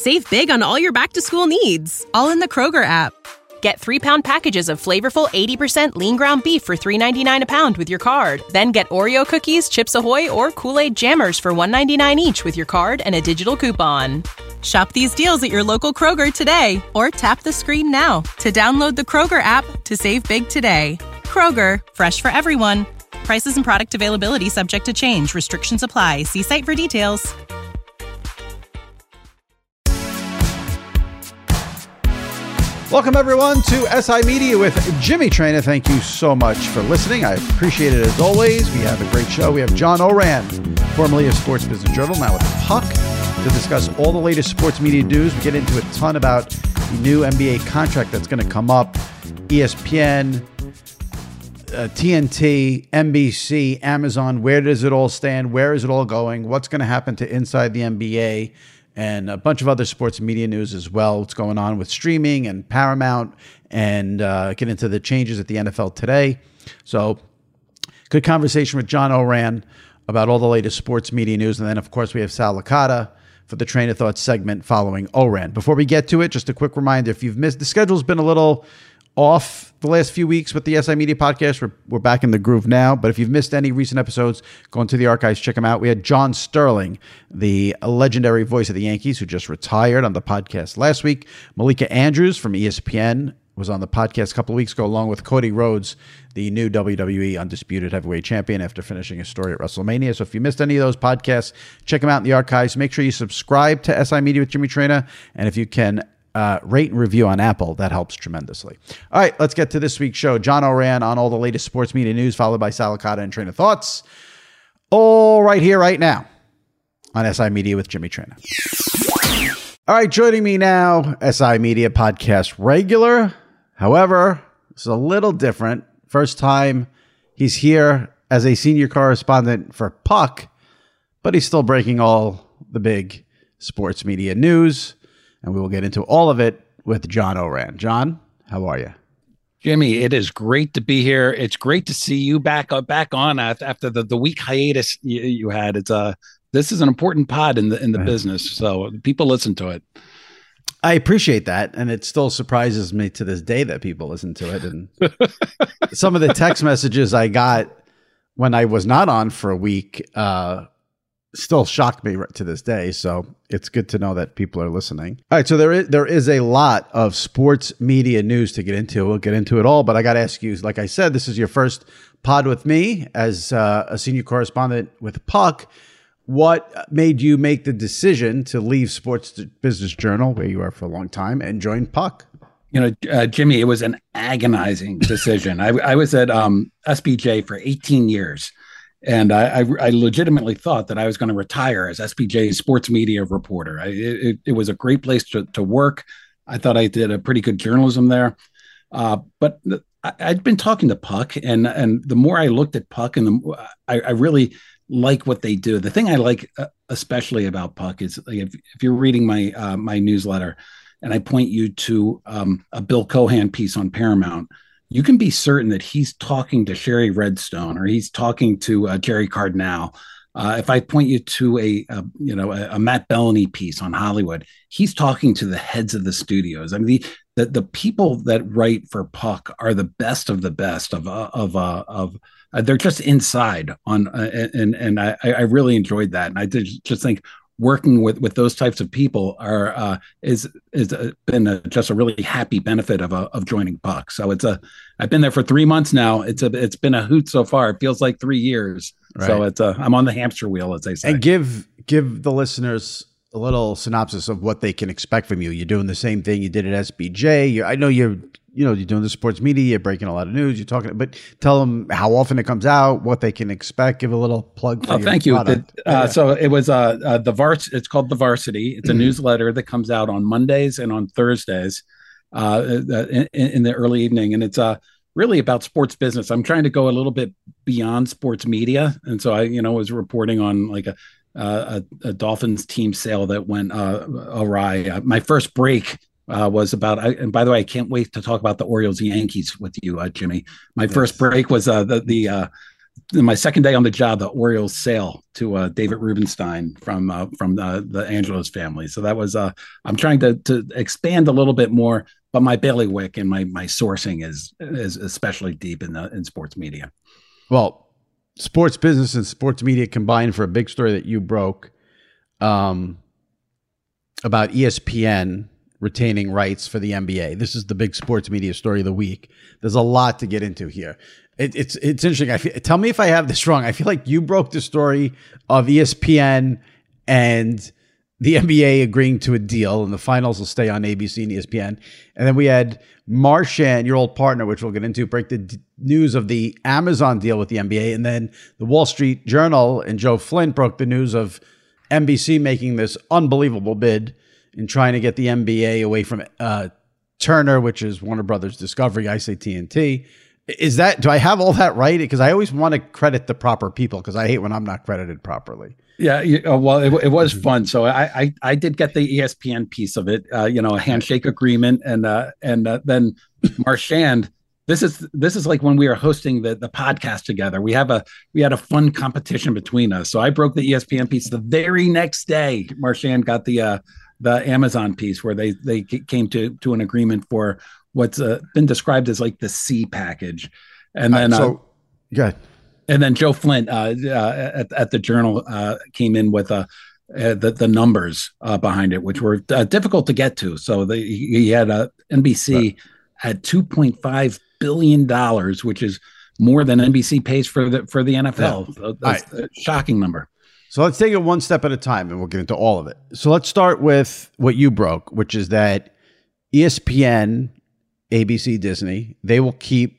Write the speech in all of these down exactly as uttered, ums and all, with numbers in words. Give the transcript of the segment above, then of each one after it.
Save big on all your back-to-school needs, all in the Kroger app. Get three-pound packages of flavorful eighty percent lean ground beef for three ninety-nine a pound with your card. Then get Oreo cookies, Chips Ahoy, or Kool-Aid Jammers for one ninety-nine each with your card and a digital coupon. Shop these deals at your local Kroger today, or tap the screen now to download the Kroger app to save big today. Kroger, fresh for everyone. Prices and product availability subject to change. Restrictions apply. See site for details. Welcome, everyone, to S I Media with Jimmy Traina. Thank you so much for listening. I appreciate it as always. We have a great show. We have John Ourand, formerly of Sports Business Journal, now with Puck, to discuss all the latest sports media news. We get into a ton about the new N B A contract that's going to come up, E S P N, uh, T N T, N B C, Amazon. Where does it all stand? Where is it all going? What's going to happen to inside the N B A? And a bunch of other sports media news as well. What's going on with streaming and Paramount, and uh, get into the changes at the N F L today. So good conversation with John Ourand about all the latest sports media news. And then, of course, we have Sal Licata for the Train of Thought segment following Ourand. Before we get to it, just a quick reminder, if you've missed, the schedule's been a little off the last few weeks with the S I Media podcast. We're, we're back in the groove now. But if you've missed any recent episodes, go into the archives, check them out. We had John Sterling, the legendary voice of the Yankees, who just retired, on the podcast last week. Malika Andrews from E S P N was on the podcast a couple of weeks ago, along with Cody Rhodes, the new W W E Undisputed Heavyweight Champion, after finishing his story at WrestleMania. So if you missed any of those podcasts, check them out in the archives. Make sure you subscribe to S I Media with Jimmy Traina. And if you can, Uh, rate and review on Apple. That helps tremendously. All right, let's get to this week's show. John Ourand on all the latest sports media news, followed by Sal Licata and Train of Thoughts. All right here, right now, on S I Media with Jimmy Traina. All right, joining me now, S I Media podcast regular. However, it's a little different. First time he's here as a senior correspondent for Puck, but he's still breaking all the big sports media news. And we will get into all of it with John Ourand. John, how are you? Jimmy, it is great to be here. It's great to see you back uh, back on after the, the week hiatus you, you had. It's uh this is an important pod in the in the business, so people listen to it. I appreciate that, and it still surprises me to this day that people listen to it. And some of the text messages I got when I was not on for a week uh, still shocked me to this day. So it's good to know that people are listening. All right. So there is, there is a lot of sports media news to get into. We'll get into it all, but I got to ask you, like I said, this is your first pod with me as uh, a senior correspondent with Puck. What made you make the decision to leave Sports Business Journal, where you are for a long time, and join Puck? You know, uh, Jimmy, it was an agonizing decision. I, I was at um, S B J for eighteen years. And I, I, I legitimately thought that I was going to retire as S B J's sports media reporter. I, it, it was a great place to, to work. I thought I did a pretty good journalism there. Uh, but the, I, I'd been talking to Puck, and and the more I looked at Puck, and the I, I really like what they do. The thing I like especially about Puck is, like, if, if you're reading my uh, my newsletter, and I point you to um, a Bill Cohan piece on Paramount, you can be certain that he's talking to Sherry Redstone, or he's talking to uh, Jerry Cardinal. Uh, if I point you to a, a you know a, a Matt Bellany piece on Hollywood, he's talking to the heads of the studios. I mean, the the, the people that write for Puck are the best of the best of uh, of uh, of. Uh, they're just inside on, uh, and and I, I really enjoyed that, and I did just think working with, with those types of people are uh, is is a, been a, just a really happy benefit of a, of joining Puck. So it's a I've been there for three months now. It's a it's been a hoot so far. It feels like three years. Right. So it's a I'm on the hamster wheel, as they say. And give give the listeners a little synopsis of what they can expect from you. You're doing the same thing you did at S B J. You're, I know you're you know you're doing the sports media. You're breaking a lot of news. You're talking, but tell them how often it comes out, what they can expect. Give a little plug. For oh, your thank you. The, uh, yeah. So it was uh, uh the Vars. It's called The Varsity. It's a mm-hmm. newsletter that comes out on Mondays and on Thursdays, uh, in, in the early evening, and it's uh really about sports business. I'm trying to go a little bit beyond sports media, and so I you know was reporting on like a uh, a, a Dolphins team sale that went uh, awry. Uh, my first break. Uh, was about, I, and by the way, I can't wait to talk about the Orioles Yankees with you, uh, Jimmy. My yes. first break was uh, the the uh, my second day on the job, the Orioles sale to uh, David Rubenstein from uh, from the, the Angelos family. So that was uh, I'm trying to to expand a little bit more, but my bailiwick and my my sourcing is is especially deep in the in sports media. Well, sports business and sports media combined for a big story that you broke um, about E S P N retaining rights for the N B A. This is the big sports media story of the week. There's a lot to get into here. It, it's it's interesting. I feel, tell me if I have this wrong. I feel like you broke the story of E S P N and the N B A agreeing to a deal, and the finals will stay on A B C and E S P N. And then we had Marchand, your old partner, which we'll get into, break the d- news of the Amazon deal with the N B A. And then the Wall Street Journal and Joe Flint broke the news of N B C making this unbelievable bid in trying to get the N B A away from uh, Turner, which is Warner Brothers Discovery. I say T N T. Is that, do I have all that right? Because I always want to credit the proper people, because I hate when I'm not credited properly. Yeah, you, uh, well, it, it was fun. So I, I I did get the E S P N piece of it. Uh, you know, a handshake agreement, and uh, and uh, then Marchand. This is this is like when we were hosting the the podcast together. We have a we had a fun competition between us. So I broke the E S P N piece the very next day. Marchand got the uh, the Amazon piece, where they they came to to an agreement for what's uh, been described as like the C package, and then uh, so uh, good. And then Joe Flint uh, uh, at, at the Journal uh, came in with uh, uh, the the numbers uh, behind it, which were uh, difficult to get to. So the, he had uh, N B C right. had two point five billion dollars, which is more than N B C pays for the for the N F L. Yeah. So that's right. A shocking number. So let's take it one step at a time, and we'll get into all of it. So let's start with what you broke, which is that E S P N, A B C, Disney, they will keep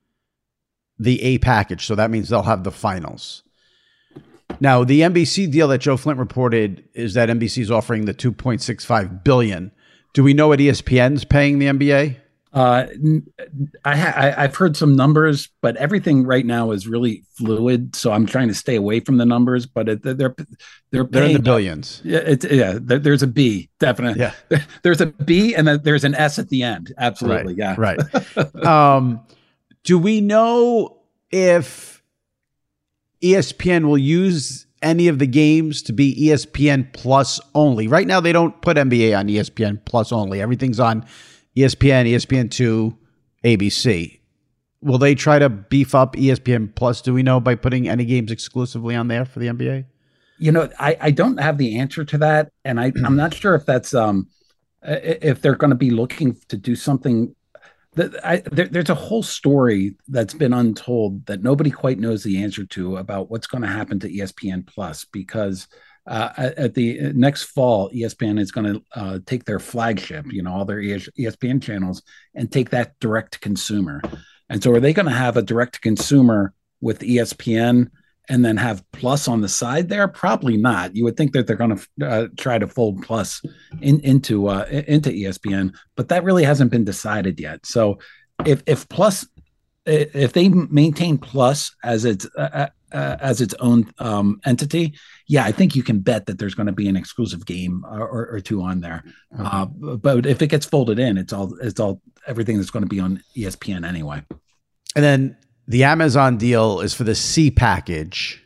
the A package. So that means they'll have the finals. Now, the N B C deal that Joe Flint reported is that N B C is offering the two point six five billion dollars. Do we know what E S P N's paying the N B A? Uh, I ha- I, I've heard some numbers, but everything right now is really fluid. So I'm trying to stay away from the numbers. But it, they're they're they're paying, in the billions. Yeah, it's yeah. There, there's a B, definitely. Yeah, there's a B, and then there's an S at the end. Absolutely, right, yeah. Right. um, do we know if E S P N will use any of the games to be E S P N Plus only? Right now, they don't put N B A on E S P N Plus only. Everything's on E S P N, E S P N two, A B C. Will they try to beef up E S P N Plus, do we know, by putting any games exclusively on there for the N B A? You know, I, I don't have the answer to that. And I, I'm not sure if that's um if they're going to be looking to do something. That I, there, there's a whole story that's been untold that nobody quite knows the answer to about what's going to happen to E S P N Plus, because Uh, at, at the next fall, E S P N is going to uh, take their flagship, you know, all their E S P N channels, and take that direct to consumer. And so, are they going to have a direct to consumer with E S P N and then have Plus on the side there? Probably not. You would think that they're going to uh, try to fold Plus in, into uh, into E S P N, but that really hasn't been decided yet. So, if if Plus, if they maintain Plus as its uh, Uh, as its own um, entity, yeah, I think you can bet that there's going to be an exclusive game or, or, or two on there. Okay. Uh, but if it gets folded in, it's all it's all everything that's going to be on E S P N anyway. And then the Amazon deal is for the C package.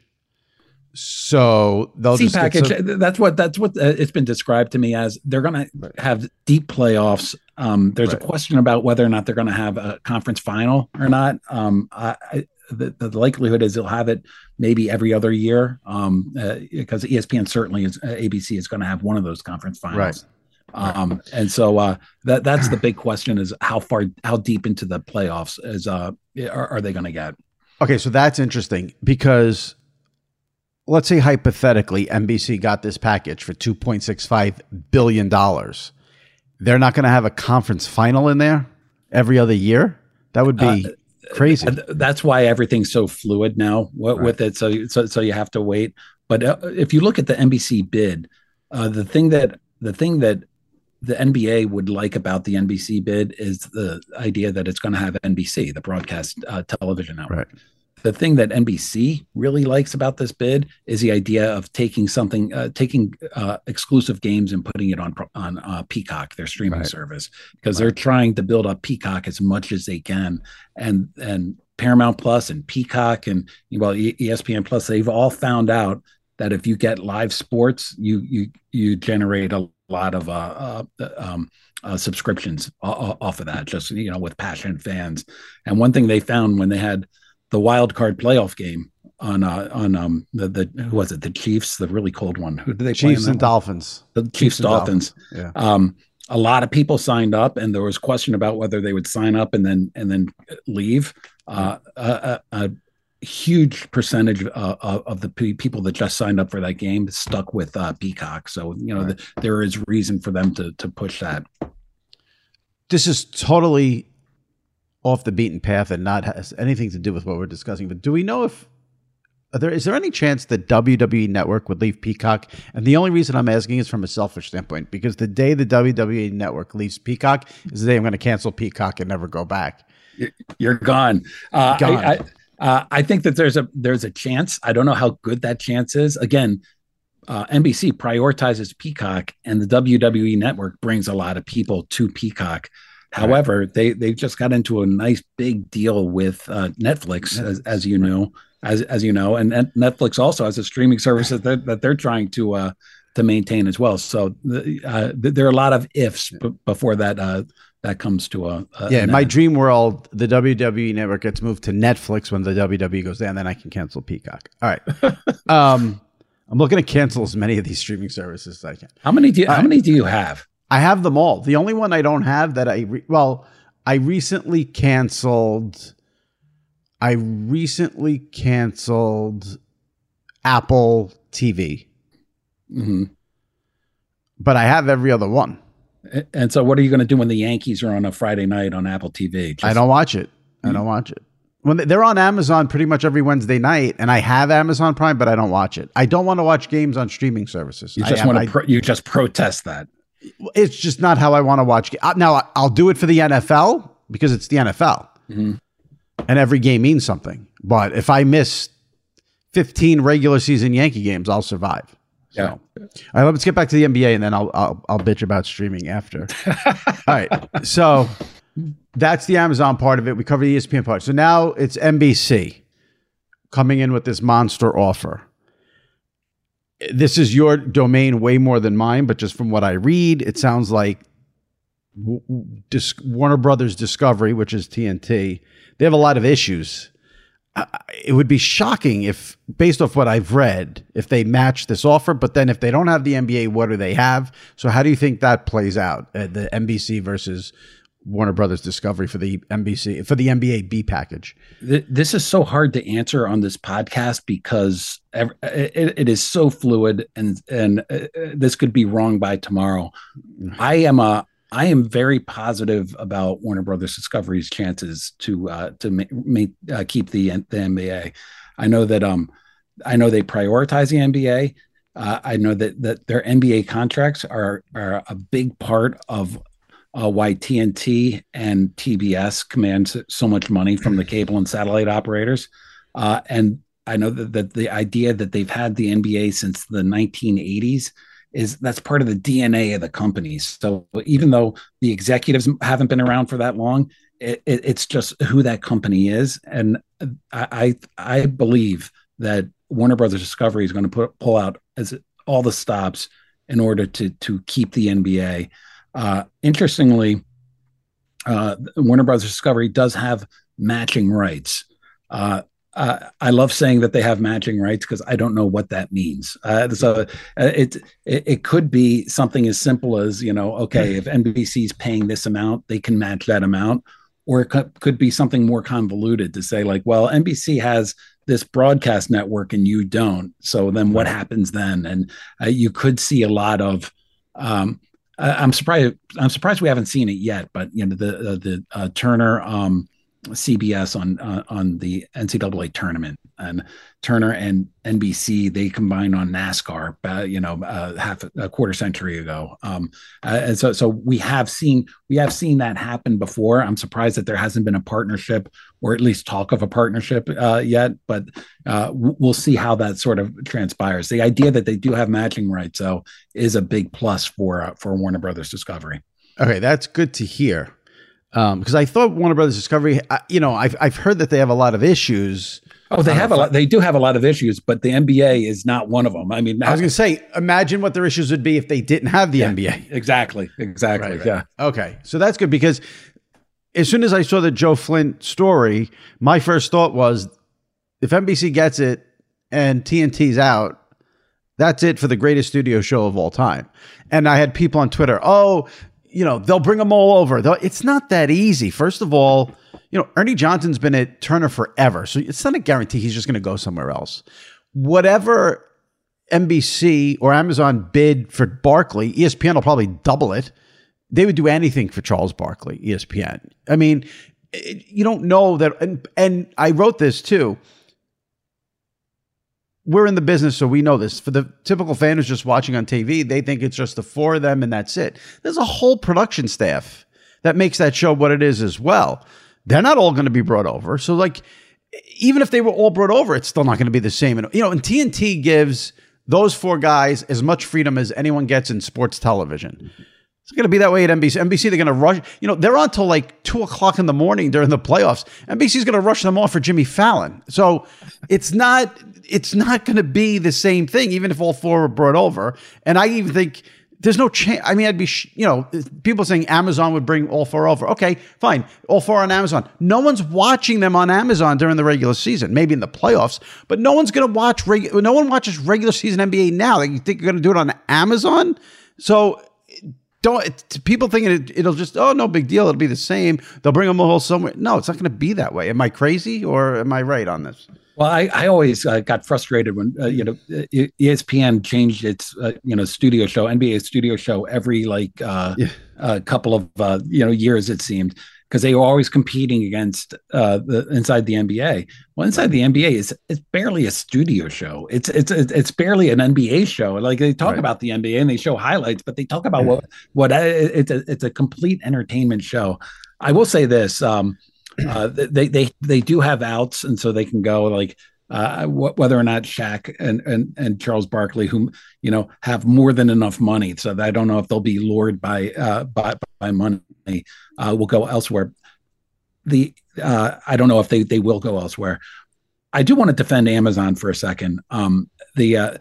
So they'll C just package. Some- that's what that's what uh, it's been described to me as. They're going to have deep playoffs. Um, there's right. a question about whether or not they're going to have a conference final or not. Um, I, I The, the likelihood is they'll have it maybe every other year, um, uh, because E S P N certainly is uh, A B C is going to have one of those conference finals, right. um, and so uh, that that's the big question: is how far, how deep into the playoffs is uh, are, are they going to get? Okay, so that's interesting, because let's say hypothetically N B C got this package for two point six five billion dollars. They're not going to have a conference final in there every other year. That would be. Uh, Crazy. That's why everything's so fluid now with, right. with it. So, so, so you have to wait. But uh, if you look at the N B C bid, uh, the thing that the thing that the N B A would like about the N B C bid is the idea that it's going to have N B C, the broadcast uh, television network. Right. The thing that N B C really likes about this bid is the idea of taking something, uh, taking uh, exclusive games and putting it on on uh, Peacock, their streaming right. service, because right. they're trying to build up Peacock as much as they can, and and Paramount Plus and Peacock and well E S P N Plus, they've all found out that if you get live sports, you you you generate a lot of uh, uh, um, uh, subscriptions off of that, just, you know, with passionate fans. And one thing they found when they had the wild card playoff game on uh, on um the, the who was it the Chiefs, the really cold one, who did they play? Chiefs and Dolphins. The Chiefs, Chiefs Dolphins. Dolphins. Yeah. Um, a lot of people signed up, and there was question about whether they would sign up and then and then leave. Uh, a, a, a huge percentage uh, of the p- people that just signed up for that game stuck with uh, Peacock. So, you know, right. the, there is reason for them to to push that. This is totally off the beaten path and not has anything to do with what we're discussing. But do we know if are there is there any chance that W W E Network would leave Peacock? And the only reason I'm asking is from a selfish standpoint, because the day the W W E Network leaves Peacock is the day I'm going to cancel Peacock and never go back. You're gone. Uh, gone. I, I, uh, I think that there's a there's a chance. I don't know how good that chance is. Again, uh, N B C prioritizes Peacock, and the W W E Network brings a lot of people to Peacock. However, right. they they just got into a nice big deal with uh, Netflix, Netflix, as, as you know, as as you know, and Netflix also has a streaming service that they're, that they're trying to uh, to maintain as well. So uh, there are a lot of ifs b- before that. Uh, That comes to a, a yeah. In my dream world, the W W E Network gets moved to Netflix when the W W E goes down. Then I can cancel Peacock. All right. um, I'm looking to cancel as many of these streaming services as I can. How many do you, uh, How many do you have? I have them all. The only one I don't have that I re- well, I recently canceled. I recently canceled Apple T V, mm-hmm. but I have every other one. And so what are you going to do when the Yankees are on a Friday night on Apple T V? Just, I don't watch it. I don't watch it. When they're on Amazon pretty much every Wednesday night, and I have Amazon Prime, but I don't watch it. I don't want to watch games on streaming services. You just I, want I, to. Pro- you just protest that. It's just not how I want to watch. Now I'll do it for the N F L because it's the N F L, mm-hmm. and every game means something. But if I miss fifteen regular season Yankee games, I'll survive. So. Yeah. All right, let's get back to the N B A, and then I'll I'll, I'll bitch about streaming after. All right, so that's the Amazon part of it. We covered the E S P N part. So now it's N B C coming in with this monster offer. This is your domain way more than mine, but just from what I read, it sounds like Dis- Warner Brothers Discovery, which is T N T, they have a lot of issues. Uh, it would be shocking if, based off what I've read, if they match this offer, but then if they don't have the N B A, what do they have? So how do you think that plays out? Uh, the N B C versus Warner Brothers Discovery for the N B C, for the N B A B package. This is so hard to answer on this podcast because it, it is so fluid, and and this could be wrong by tomorrow. I am a I am very positive about Warner Brothers Discovery's chances to uh, to ma- ma- uh, keep the the N B A. I know that um I know they prioritize the N B A. Uh, I know that that their N B A contracts are are a big part of uh, why T N T and T B S command so much money from the cable and satellite operators. Uh, and I know that, that the idea that they've had the N B A since the nineteen eighties is that's part of the D N A of the companies. So even though the executives haven't been around for that long, it, it, it's just who that company is. And I, I, I believe that Warner Brothers Discovery is going to put, pull out as all the stops in order to, to keep the N B A. Uh, interestingly, uh, Warner Brothers Discovery does have matching rights. Uh, Uh, I love saying that they have matching rights because I don't know what that means. Uh, so uh, it, it it could be something as simple as, you know, okay, if N B C is paying this amount, they can match that amount, or it could, could be something more convoluted to say like, well, N B C has this broadcast network and you don't. So then what happens then? And uh, you could see a lot of. Um, I'm surprised. I'm surprised we haven't seen it yet. But you know, the the, the uh, Turner. Um, C B S on uh, on the N C double A tournament, and Turner and N B C, they combined on NASCAR, uh, you know, uh, half a quarter century ago. Um, uh, and so, so we have seen we have seen that happen before. I'm surprised that there hasn't been a partnership, or at least talk of a partnership uh, yet. But uh, we'll see how that sort of transpires. The idea that they do have matching rights, though, is a big plus for uh, for Warner Brothers Discovery. Okay, that's good to hear. Because um, I thought Warner Brothers Discovery, uh, you know, I've I've heard that they have a lot of issues. Oh, they have a lot. They do have a lot of issues, but the N B A is not one of them. I mean, I was going to say, imagine what their issues would be if they didn't have the yeah, N B A. Exactly. Exactly. Right, right. Yeah. Okay. So that's good because as soon as I saw the Joe Flint story, my first thought was if N B C gets it and T N T's out, that's it for the greatest studio show of all time. And I had people on Twitter, oh, you know, they'll bring them all over. They'll, it's not that easy. First of all, you know, Ernie Johnson's been at Turner forever, so it's not a guarantee he's just going to go somewhere else. Whatever N B C or Amazon bid for Barkley, E S P N will probably double it. They would do anything for Charles Barkley, E S P N. I mean, it, you don't know that. And, and I wrote this too. We're in the business, so we know this. For the typical fan who's just watching on T V, they think it's just the four of them and that's it. There's a whole production staff that makes that show what it is as well. They're not all going to be brought over. So, like, even if they were all brought over, it's still not going to be the same. And, you know, and T N T gives those four guys as much freedom as anyone gets in sports television. It's going to be that way at N B C. N B C, they're going to rush. You know, they're on till like two o'clock in the morning during the playoffs. N B C's going to rush them off for Jimmy Fallon. So it's not, it's not going to be the same thing, even if all four were brought over. And I even think there's no chance. I mean, I'd be, sh- you know, people saying Amazon would bring all four over. Okay, fine. All four on Amazon. No one's watching them on Amazon during the regular season, maybe in the playoffs, but no one's going to watch, reg- no one watches regular season N B A now. Like, you think you're going to do it on Amazon? So don't, people thinking it, it'll just, oh, no big deal. It'll be the same. They'll bring them all somewhere. No, it's not going to be that way. Am I crazy or am I right on this? Well, I, I always uh, got frustrated when, uh, you know, E S P N changed its, uh, you know, studio show, N B A studio show every like uh, yeah. uh, couple of, uh, you know, years, it seemed, because they were always competing against uh, the inside the N B A. Well, inside the N B A is it's barely a studio show. It's it's it's barely an N B A show. Like, they talk right. about the N B A and they show highlights, but they talk about yeah. what what uh, it's a it's a complete entertainment show. I will say this. Um, Uh, they they they do have outs, and so they can go like uh, wh- whether or not Shaq and, and and Charles Barkley, whom you know have more than enough money, so I don't know if they'll be lured by uh, by by money, uh, will go elsewhere. The uh, I don't know if they they will go elsewhere. I do want to defend Amazon for a second. Um, the uh,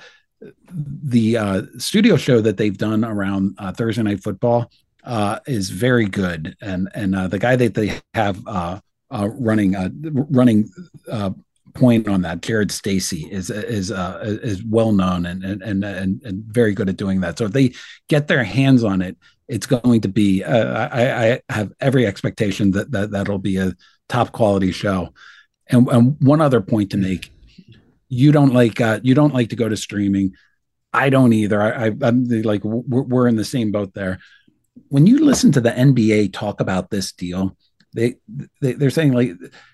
the uh, studio show that they've done around uh, Thursday Night Football uh, is very good, and and uh, the guy that they have uh, uh, running uh, running uh, point on that, Jared Stacy, is is uh, is well known and and and and very good at doing that. So if they get their hands on it, it's going to be. Uh, I, I have every expectation that that that'll be a top quality show. And, and one other point to make: you don't like uh, you don't like to go to streaming. I don't either. I, I, I'm like we're, we're in the same boat there. When you listen to the N B A talk about this deal, they, they they're saying like,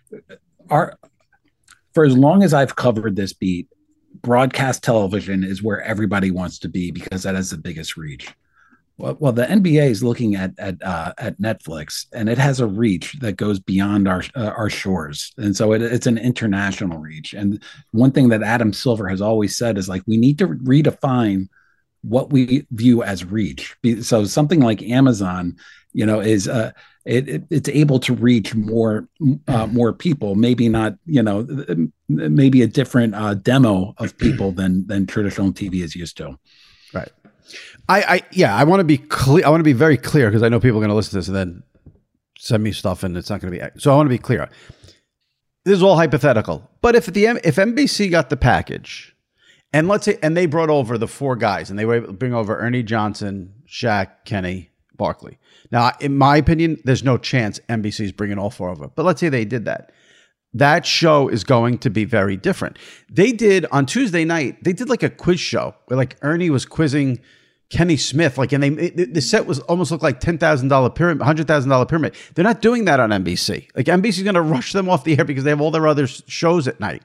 our for as long as I've covered this beat, broadcast television is where everybody wants to be because that has the biggest reach. Well, well the N B A is looking at at uh, at Netflix, and it has a reach that goes beyond our uh, our shores, and so it, it's an international reach. And one thing that Adam Silver has always said is like we need to redefine what we view as reach. So something like Amazon, you know, is uh, it, it it's able to reach more uh, more people. Maybe not, you know, maybe a different uh, demo of people than than traditional T V is used to. Right. I, I yeah, I want to be clear. I want to be very clear because I know people are going to listen to this and then send me stuff and it's not going to be. So I want to be clear. This is all hypothetical. But if the if N B C got the package, and let's say and they brought over the four guys and they were able to bring over Ernie Johnson, Shaq, Kenny, Barkley. Now, in my opinion, there's no chance N B C is bringing all four over. But let's say they did that. That show is going to be very different. They did on Tuesday night. They did like a quiz show where like Ernie was quizzing Kenny Smith, like, and they it, the set was almost looked like ten thousand dollar pyramid, one hundred thousand dollar pyramid. They're not doing that on N B C. Like N B C is going to rush them off the air because they have all their other shows at night.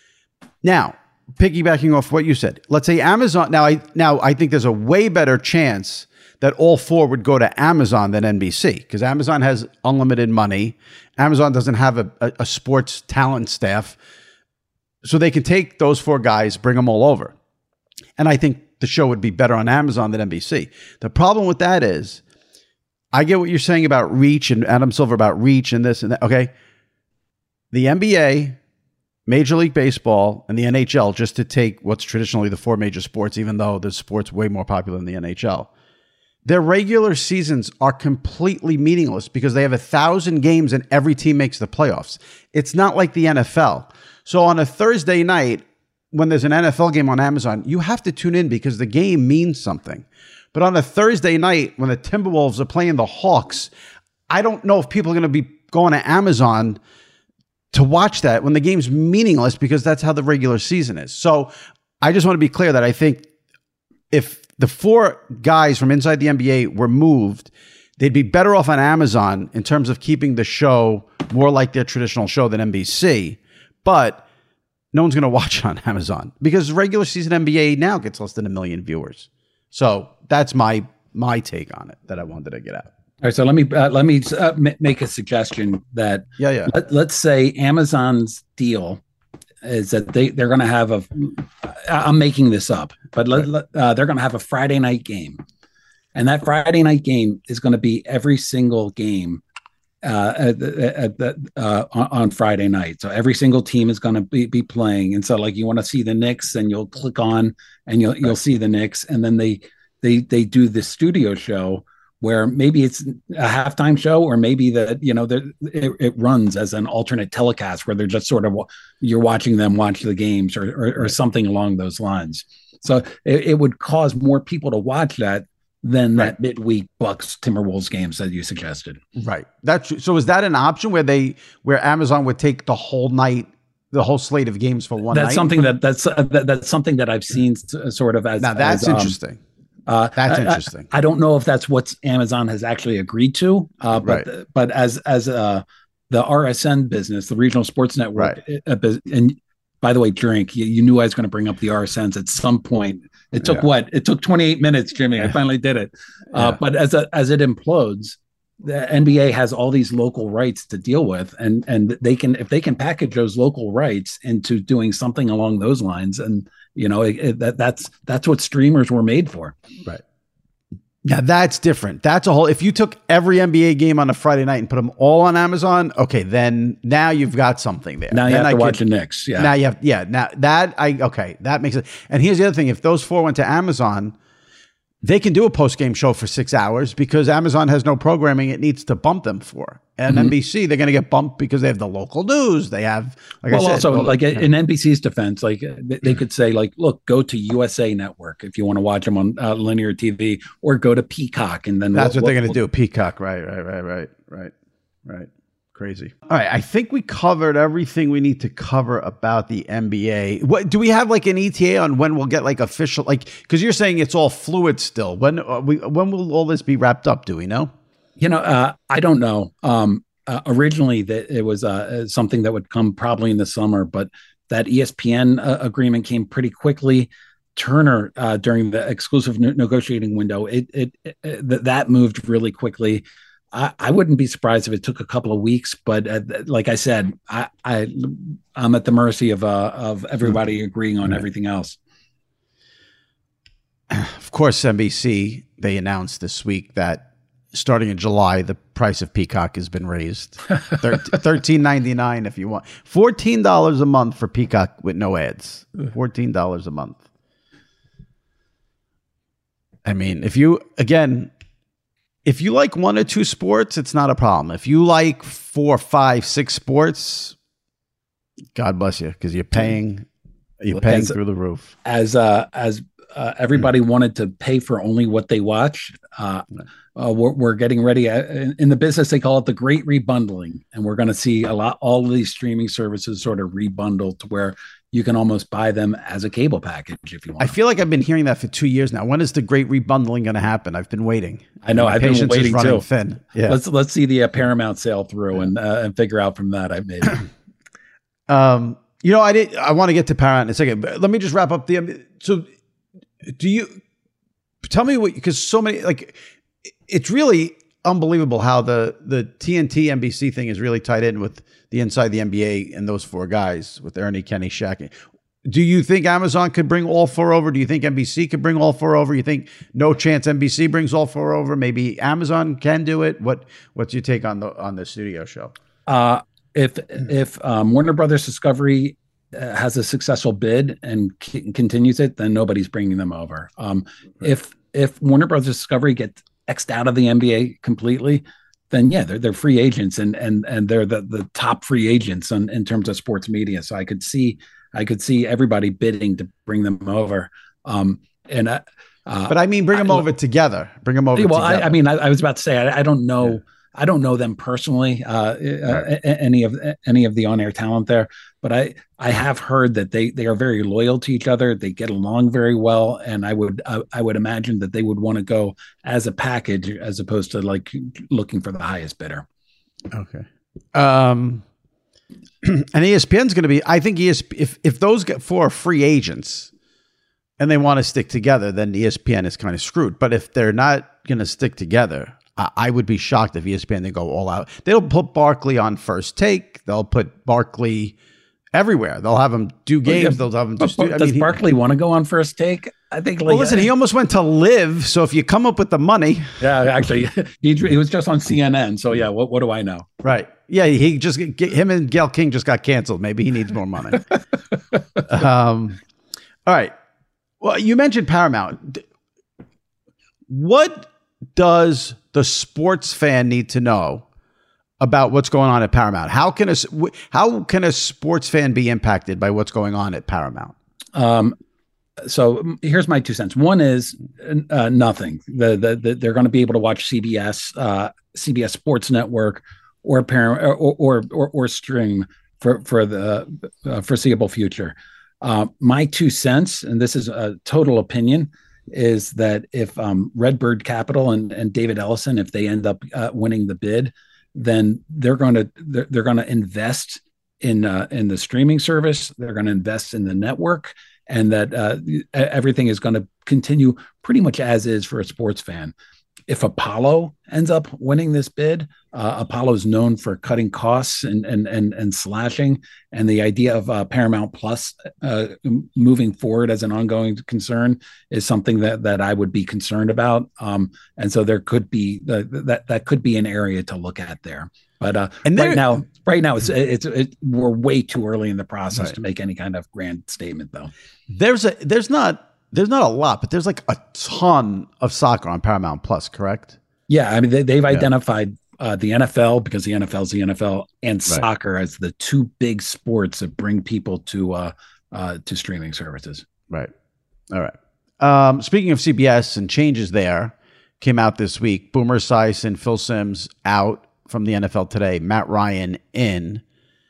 Now, piggybacking off what you said, let's say Amazon. Now, I now I think there's a way better chance that all four would go to Amazon than N B C because Amazon has unlimited money. Amazon doesn't have a, a, a sports talent staff, so they can take those four guys, bring them all over, and I think the show would be better on Amazon than N B C. The problem with that is I get what you're saying about reach and Adam Silver about reach and this and that. Okay. The N B A, Major League Baseball, and the N H L, just to take what's traditionally the four major sports, even though the sport's way more popular than the N H L, their regular seasons are completely meaningless because they have a thousand games and every team makes the playoffs. It's not like the N F L. So on a Thursday night, when there's an N F L game on Amazon, you have to tune in because the game means something. But on a Thursday night, when the Timberwolves are playing the Hawks, I don't know if people are going to be going to Amazon to watch that when the game's meaningless because that's how the regular season is. So I just want to be clear that I think if the four guys from inside the N B A were moved, they'd be better off on Amazon in terms of keeping the show more like their traditional show than N B C. But no one's going to watch it on Amazon because regular season N B A now gets less than a million viewers. So that's my my take on it that I wanted to get out. All right, so let me uh, let me uh, m- make a suggestion that yeah, yeah. Let, let's say Amazon's deal is that they they're going to have a. I'm making this up, but let, let, uh, they're going to have a Friday night game, and that Friday night game is going to be every single game uh, at, at, at, uh, on, on Friday night. So every single team is going to be, be playing, and so like you want to see the Knicks, and you'll click on and you'll you'll see the Knicks, and then they they they do the studio show. Where maybe it's a halftime show, or maybe that you know it, it runs as an alternate telecast where they're just sort of you're watching them watch the games or or, or something along those lines. So it, it would cause more people to watch that than right. that midweek Bucks Timberwolves games that you suggested. Right. That's so. Is that an option where they where Amazon would take the whole night, the whole slate of games for one? That's night? something that that's uh, that, that's something that I've seen sort of as now that's as, um, interesting. Uh, That's interesting. I, I don't know if that's what Amazon has actually agreed to, uh, but right. but as as uh, the R S N business, the Regional Sports Network, right. uh, and by the way, drink. You, you knew I was going to bring up the R S Ns at some point. It took yeah. what? It took twenty-eight minutes, Jimmy. Yeah. I finally did it. Uh, yeah. But as a, as it implodes, the N B A has all these local rights to deal with, and and they can if they can package those local rights into doing something along those lines, and you know it, it, that that's that's what streamers were made for. Right. Yeah, that's different. That's a whole. If you took every N B A game on a Friday night and put them all on Amazon, okay, then now you've got something there. Now you then have I to could, watch the Knicks. Yeah. Now you have. Yeah. Now that I okay, that makes it. And here's the other thing: if those four went to Amazon, they can do a post game show for six hours because Amazon has no programming it needs to bump them for. And mm-hmm. N B C, they're going to get bumped because they have the local news. They have, like well, I said, also well, like yeah. in N B C's defense, like they could say, like, look, go to U S A Network if you want to watch them on uh, linear T V, or go to Peacock, and then that's we'll, what they're we'll, going to do. Peacock, right, right, right, right, right, right. Crazy. All right, I think we covered everything we need to cover about the N B A. What do we have like an E T A on when we'll get like official? Like, because you're saying it's all fluid still. When uh, we when will all this be wrapped up? Do we know? You know, uh, I don't know. Um, uh, originally, that it was uh, something that would come probably in the summer, but that E S P N uh, agreement came pretty quickly. Turner uh, during the exclusive ne- negotiating window, it, it, it, it that moved really quickly. I, I wouldn't be surprised if it took a couple of weeks, but uh, like I said, I, I I'm at the mercy of uh, of everybody agreeing on right. everything else. Of course, N B C, they announced this week that starting in July, the price of Peacock has been raised. thirteen ninety-nine if you want. fourteen dollars a month for Peacock with no ads. fourteen dollars a month. I mean, if you, again, if you like one or two sports, it's not a problem. If you like four, five, six sports, God bless you, because you're paying, you're paying as, through the roof. As uh, as uh, everybody mm-hmm. wanted to pay for only what they watch, uh, uh, we're, we're getting ready. In, in the business, they call it the great rebundling, and we're going to see a lot. All of these streaming services sort of rebundled to where you can almost buy them as a cable package if you want. I feel like I've been hearing that for two years now. When is the great rebundling going to happen? I've been waiting. I know. My I've been waiting too. Thin. Yeah. Let's let's see the uh, Paramount sale through yeah. and uh, and figure out from that. I maybe. um, you know, I did. I want to get to Paramount in a second, but let me just wrap up the. So, do you tell me what? Because so many like, it's really unbelievable how the the T N T N B C thing is really tied in with the inside the N B A and those four guys with Ernie, Kenny, Shaq. do you think Amazon could bring all four over? Do you think N B C could bring all four over? You think no chance N B C brings all four over? Maybe Amazon can do it. What What's your take on the on the studio show? Uh, if if um, Warner Brothers Discovery uh, has a successful bid and c- continues it, then nobody's bringing them over. Um, right. If if Warner Brothers Discovery gets X'd out of the N B A completely, then yeah, they're they're free agents and and and they're the the top free agents on, in terms of sports media. So I could see. I could see everybody bidding to bring them over. Um, and uh, But I mean, bring them I, over together. Bring them over well, together. I, I mean, I, I was about to say, I, I don't know. Yeah. I don't know them personally, uh, right. uh, any of any of the on-air talent there. But I, I have heard that they, they are very loyal to each other. They get along very well. And I would uh, I would imagine that they would want to go as a package as opposed to like looking for the highest bidder. Okay. Um And E S P N's going to be, I think E S P N, if, if those get four free agents and they want to stick together, then E S P N is kind of screwed. But if they're not going to stick together, I, I would be shocked if E S P N, they go all out. They'll put Barkley on First Take. They'll put Barkley everywhere. They'll have him do games. They'll have him do stu- Does I mean, Barkley he, want to go on First Take? I think. Like, well, listen, he almost went to Live. So if you come up with the money. Yeah, actually, he, he was just on C N N. So yeah, what, what do I know? Right. Yeah, he just him and Gayle King just got canceled. Maybe he needs more money. um, all right. Well, you mentioned Paramount. What does the sports fan need to know about what's going on at Paramount? How can a how can a sports fan be impacted by what's going on at Paramount? Um, so here's my two cents. One is uh, nothing. The, the, the, they're going to be able to watch C B S, uh, C B S Sports Network. Or, parent, or, or or or stream for for the uh, foreseeable future. Uh, my two cents, and this is a total opinion, is that if um, Redbird Capital and, and David Ellison, if they end up uh, winning the bid, then they're going to they're, they're going to invest in uh, in the streaming service. They're going to invest in the network, and that uh, everything is going to continue pretty much as is for a sports fan. If Apollo ends up winning this bid, uh, Apollo is known for cutting costs and and and, and slashing, and the idea of uh, Paramount Plus uh, moving forward as an ongoing concern is something that that I would be concerned about. Um, and so there could be uh, that that could be an area to look at there. But uh, and right now, right now, it's it's it, we're way too early in the process right. to make any kind of grand statement, though. There's a there's not. There's not a lot, but there's like a ton of soccer on Paramount Plus, correct? Yeah, I mean, they, they've yeah. identified uh, the N F L, because the N F L is the N F L, and right. soccer as the two big sports that bring people to uh, uh, to streaming services. Right. All right. Um, speaking of C B S and changes there, came out this week. Boomer Esiason, Phil Simms out from the N F L today. Matt Ryan in.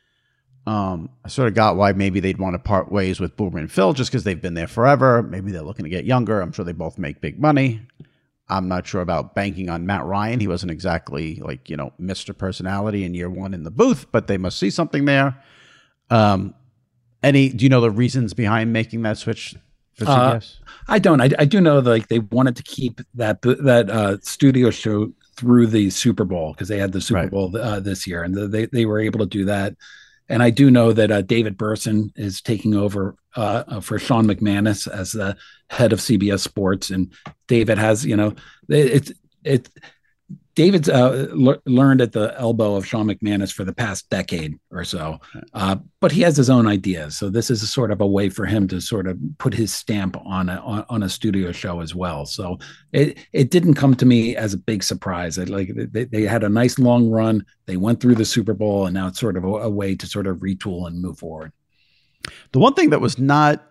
Um, I sort of got why maybe they'd want to part ways with Boomer and Phil just because they've been there forever. Maybe they're looking to get younger. I'm sure they both make big money. I'm not sure about banking on Matt Ryan. He wasn't exactly like, you know, Mister Personality in year one in the booth, but they must see something there. Um, any, do you know the reasons behind making that switch for C B S? Uh, I don't. I, I do know that, like, they wanted to keep that that uh, studio show through the Super Bowl because they had the Super right. Bowl uh, this year, and the, they they were able to do that. And I do know that uh, David Burson is taking over uh, for Sean McManus as the head of C B S Sports. And David has, you know, it's it. David's uh, le- learned at the elbow of Sean McManus for the past decade or so, uh, but he has his own ideas. So this is a sort of a way for him to sort of put his stamp on a on, on a studio show as well. So it it didn't come to me as a big surprise. It, like they, they had a nice long run. They went through the Super Bowl, and now it's sort of a, a way to sort of retool and move forward. The one thing that was not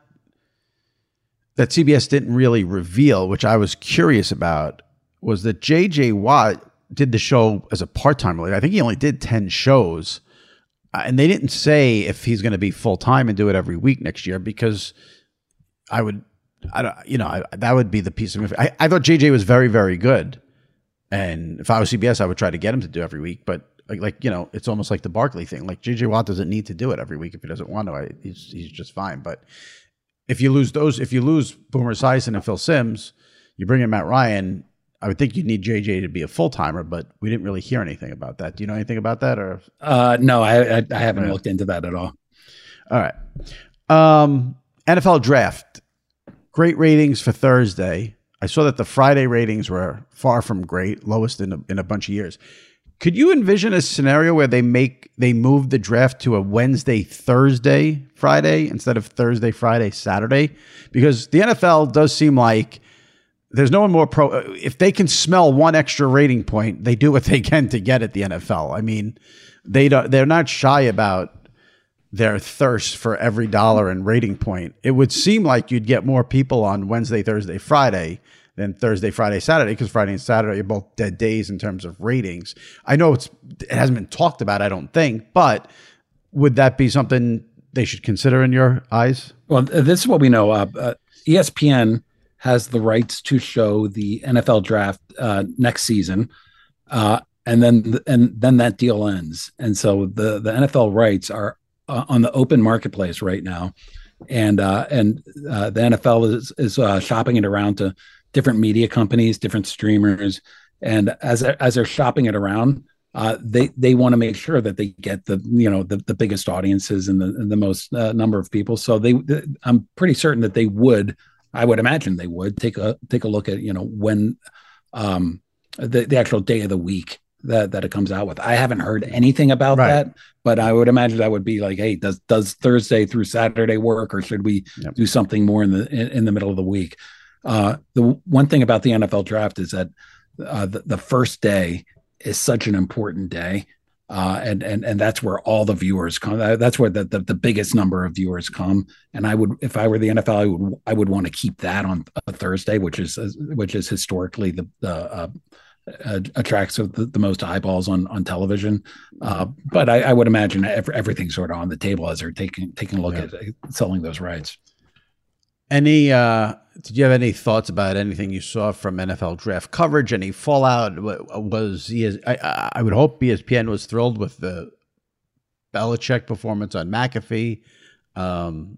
that C B S didn't really reveal, which I was curious about, was that J J Watt did the show as a part-time. I think he only did ten shows. Uh, and they didn't say if he's going to be full-time and do it every week next year, because I would, I don't, you know, I, that would be the piece of, I, I thought J J was very, very good. And if I was C B S, I would try to get him to do every week. But like, like you know, it's almost like the Barkley thing. Like J J Watt doesn't need to do it every week if he doesn't want to. I, he's, he's just fine. But if you lose those, if you lose Boomer Esiason and Phil Simms, you bring in Matt Ryan, I would think you'd need J J to be a full-timer, but we didn't really hear anything about that. Do you know anything about that? Or uh, no, I, I, I haven't right. looked into that at all. All right. Um, N F L draft, great ratings for Thursday. I saw that the Friday ratings were far from great, lowest in a, in a bunch of years. Could you envision a scenario where they make they move the draft to a Wednesday, Thursday, Friday instead of Thursday, Friday, Saturday? Because the N F L does seem like there's no one more pro. If they can smell one extra rating point, they do what they can to get at the N F L. I mean, they don't, they're not shy about their thirst for every dollar and rating point. It would seem like you'd get more people on Wednesday, Thursday, Friday than Thursday, Friday, Saturday, because Friday and Saturday are both dead days in terms of ratings. I know it's it hasn't been talked about, I don't think, but would that be something they should consider in your eyes? Well, this is what we know. Uh, uh, E S P N has the rights to show the N F L draft uh, next season, uh, and then and then that deal ends. And so the the N F L rights are uh, on the open marketplace right now, and uh, and uh, the N F L is is uh, shopping it around to different media companies, different streamers, and as as they're shopping it around, uh, they they want to make sure that they get the you know the, the biggest audiences and the and the most uh, number of people. So they, they, I'm pretty certain that they would, I would imagine they would take a take a look at you know when um, the the actual day of the week that that it comes out with. I haven't heard anything about right. that, but I would imagine that would be like, hey, does does Thursday through Saturday work, or should we yep. do something more in the in, in the middle of the week? Uh, the one thing about the N F L draft is that uh, the, the first day is such an important day. Uh, and, and, and that's where all the viewers come. That's where the, the, the biggest number of viewers come. And I would, if I were the N F L, I would, I would want to keep that on a Thursday, which is, which is historically the, the, uh, uh, attracts the, the most eyeballs on, on television. Uh, but I, I would imagine every, everything's sort of on the table as they're taking, taking a look yeah. at selling those rights. Any, uh, did you have any thoughts about anything you saw from N F L draft coverage? Any fallout? Was I, I would hope E S P N was thrilled with the Belichick performance on McAfee. Um,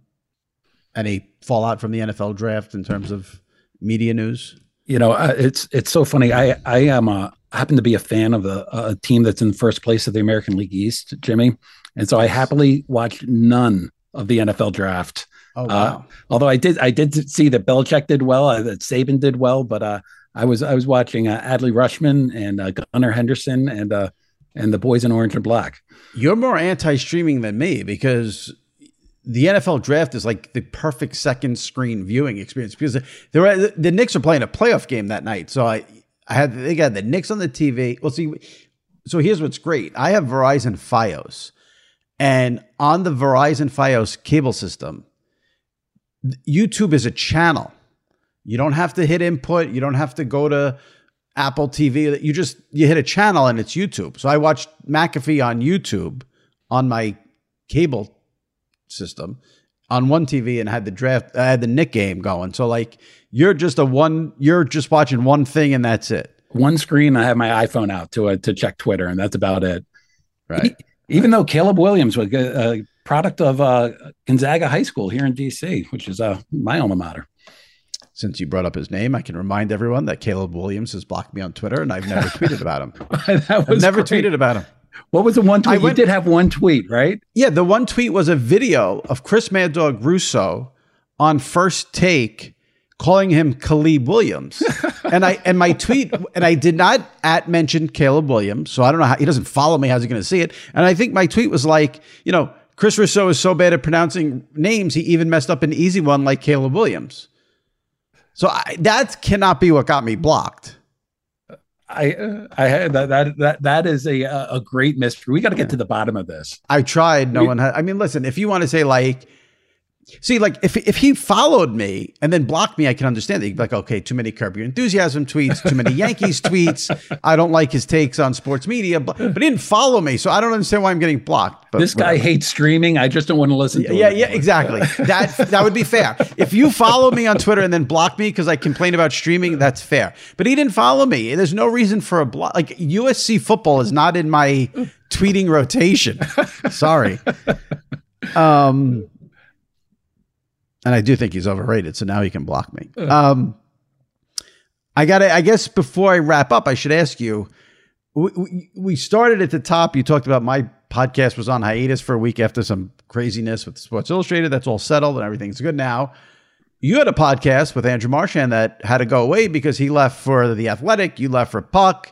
any fallout from the N F L draft in terms of media news? You know, uh, it's it's so funny. I I am a, happen to be a fan of a, a team that's in first place of the American League East, Jimmy, and so I happily watched none of the N F L draft. Oh, wow. Uh, although I did, I did see that Belichick did well, uh, that Saban did well, but uh, I was, I was watching uh, Adley Rushman and uh, Gunnar Henderson and uh, and the boys in orange and black. You're more anti-streaming than me because the N F L draft is like the perfect second screen viewing experience because there were, the Knicks are playing a playoff game that night, so I, I had they got the Knicks on the T V. Well, see, so here's what's great: I have Verizon Fios, and on the Verizon Fios cable system, YouTube is a channel. You don't have to hit input. You don't have to go to Apple T V. You just, you hit a channel and it's YouTube. So I watched McAfee on YouTube on my cable system on one T V and had the draft, I had the Knick game going. So like you're just a one, you're just watching one thing and that's it. One screen. I have my iPhone out to uh, to check Twitter and that's about it. Right. Even though Caleb Williams was uh, product of uh, Gonzaga High School here in D C, which is uh, my alma mater. Since you brought up his name, I can remind everyone that Caleb Williams has blocked me on Twitter, and I've never tweeted about him. that was I've never great. tweeted about him. What was the one tweet? I went, you did have one tweet, right? Yeah, the one tweet was a video of Chris Mad Dog Russo on First Take calling him Caleb Williams. and I and my tweet, and I did not at mention Caleb Williams, so I don't know how, he doesn't follow me, how's he going to see it? And I think my tweet was like, you know, Chris Russo is so bad at pronouncing names, he even messed up an easy one like Caleb Williams. So I, that cannot be what got me blocked. I uh, I had that that that that is a a great mystery. We got to get to the bottom of this. I tried. No we, one had. I mean, listen. If you want to say like, see, like if if he followed me and then blocked me, I can understand that. He'd be like, okay, too many Curb Your Enthusiasm tweets, too many Yankees tweets. I don't like his takes on sports media, but, but he didn't follow me, so I don't understand why I'm getting blocked. But this guy whatever. hates streaming. I just don't want to listen to yeah, him. Yeah, yeah, exactly. that that would be fair. If you follow me on Twitter and then block me because I complain about streaming, that's fair. But he didn't follow me. There's no reason for a block. Like U S C football is not in my tweeting rotation. Sorry. Um. And I do think he's overrated, so now he can block me. Um, I got to, I guess before I wrap up, I should ask you, we, we started at the top. You talked about my podcast was on hiatus for a week after some craziness with Sports Illustrated. That's all settled and everything's good now. You had a podcast with Andrew Marchand that had to go away because he left for The Athletic. You left for Puck.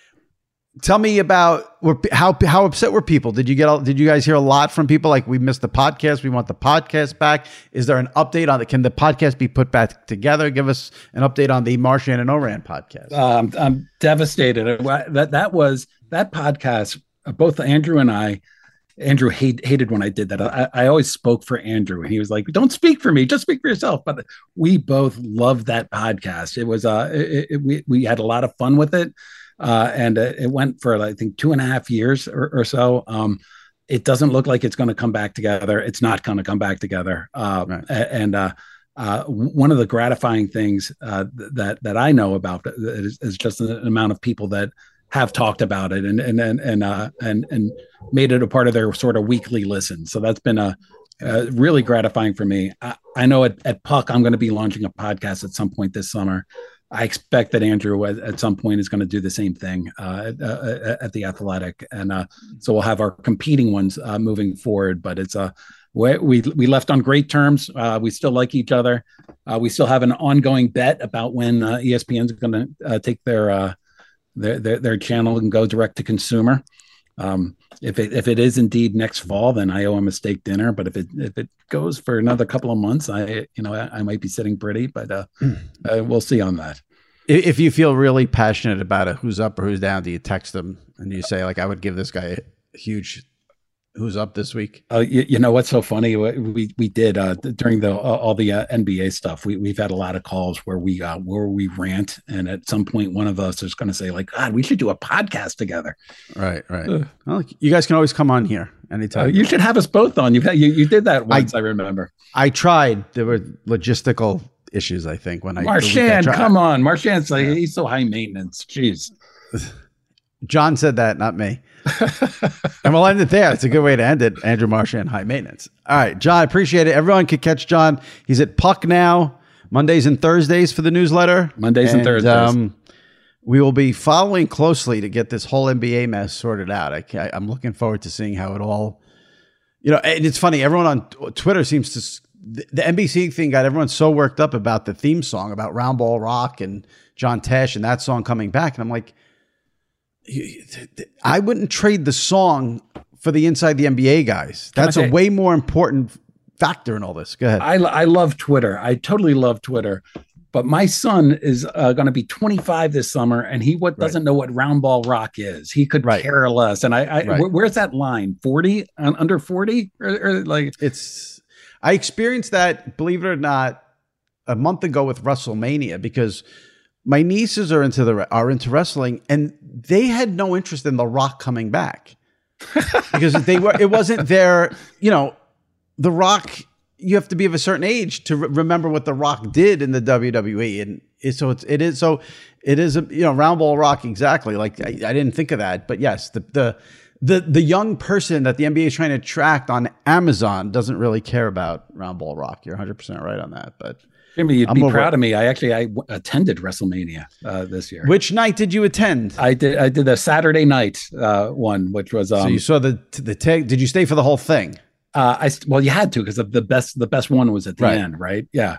Tell me about how how upset were people? Did you get? Did you guys hear a lot from people like, we missed the podcast, we want the podcast back? Is there an update on it? Can the podcast be put back together? Give us an update on the Marchand and Oran podcast. Um, I'm devastated. That that was that podcast. Both Andrew and I. Andrew hate, hated when I did that. I, I always spoke for Andrew, and he was like, "Don't speak for me, just speak for yourself." But we both loved that podcast. It was uh, it, it, we we had a lot of fun with it. Uh, and uh, it went for, I think, two and a half years or, or so. Um, it doesn't look like it's going to come back together. It's not going to come back together. Uh, right. And uh, uh, one of the gratifying things uh, that that I know about is, is just the amount of people that have talked about it and and and and uh, and and made it a part of their sort of weekly listen. So that's been a, a really gratifying for me. I, I know at, at Puck, I'm going to be launching a podcast at some point this summer. I expect that Andrew at, at some point is going to do the same thing uh, at, uh, at The Athletic. And uh, so we'll have our competing ones uh, moving forward, but it's a, uh, we, we, we left on great terms. Uh, we still like each other. Uh, we still have an ongoing bet about when uh, E S P N is going to uh, take their, uh, their, their, their channel and go direct to consumer. Um, if it, if it is indeed next fall, then I owe him a steak dinner, but if it, if it goes for another couple of months, I, you know, I, I might be sitting pretty, but uh, mm. uh, we'll see on that. If you feel really passionate about it, who's up or who's down, do you text them and you say, like, I would give this guy a huge who's up this week? Uh, you, you know what's so funny? We we did uh, during the uh, all the uh, N B A stuff. We we've had a lot of calls where we uh, where we rant, and at some point, one of us is going to say, like, God, we should do a podcast together. Right, right. Uh, well, you guys can always come on here anytime. Uh, you should have us both on. You you you did that once, I, I remember. I tried. There were logistical issues, I think, when I Marchand, I come on, Marchand's like, yeah. He's so high maintenance. Jeez. John said that, not me. And we'll end it there. It's a good way to end it. Andrew Marchand, high maintenance. All right, John, I appreciate it. Everyone can catch John. He's at Puck now, Mondays and Thursdays for the newsletter. Mondays and, and Thursdays. Um, we will be following closely to get this whole N B A mess sorted out. I, I, I'm looking forward to seeing how it all, you know, and it's funny. Everyone on Twitter seems to, the, the N B C thing got everyone so worked up about the theme song, about Round Ball Rock and John Tesh and that song coming back. And I'm like, I wouldn't trade the song for the Inside the N B A guys. That's a way more important factor in all this. Go ahead. I, I love Twitter. I totally love Twitter. But my son is uh, going to be twenty-five this summer, and he what doesn't right. know what Round Ball Rock is. He could right. care less. And I, I right. where's that line? forty? Under forty? Or, or like it's. I experienced that, believe it or not, a month ago with WrestleMania because my nieces are into the are into wrestling, and they had no interest in The Rock coming back because they were. It wasn't their. You know, The Rock. You have to be of a certain age to re- remember what The Rock did in the W W E, and it, so it's it is so it is a you know Round Ball Rock exactly. Like I, I didn't think of that, but yes, the the the the young person that the N B A is trying to attract on Amazon doesn't really care about Round Ball Rock. You're one hundred percent right on that, but. Jimmy, you'd I'm be over. proud of me. I actually I w- attended WrestleMania uh, this year. Which night did you attend? I did. I did the Saturday night uh, one, which was. Um, so you saw the the tag. Did you stay for the whole thing? Uh, I well, you had to because the best the best one was at the right. end, right? Yeah.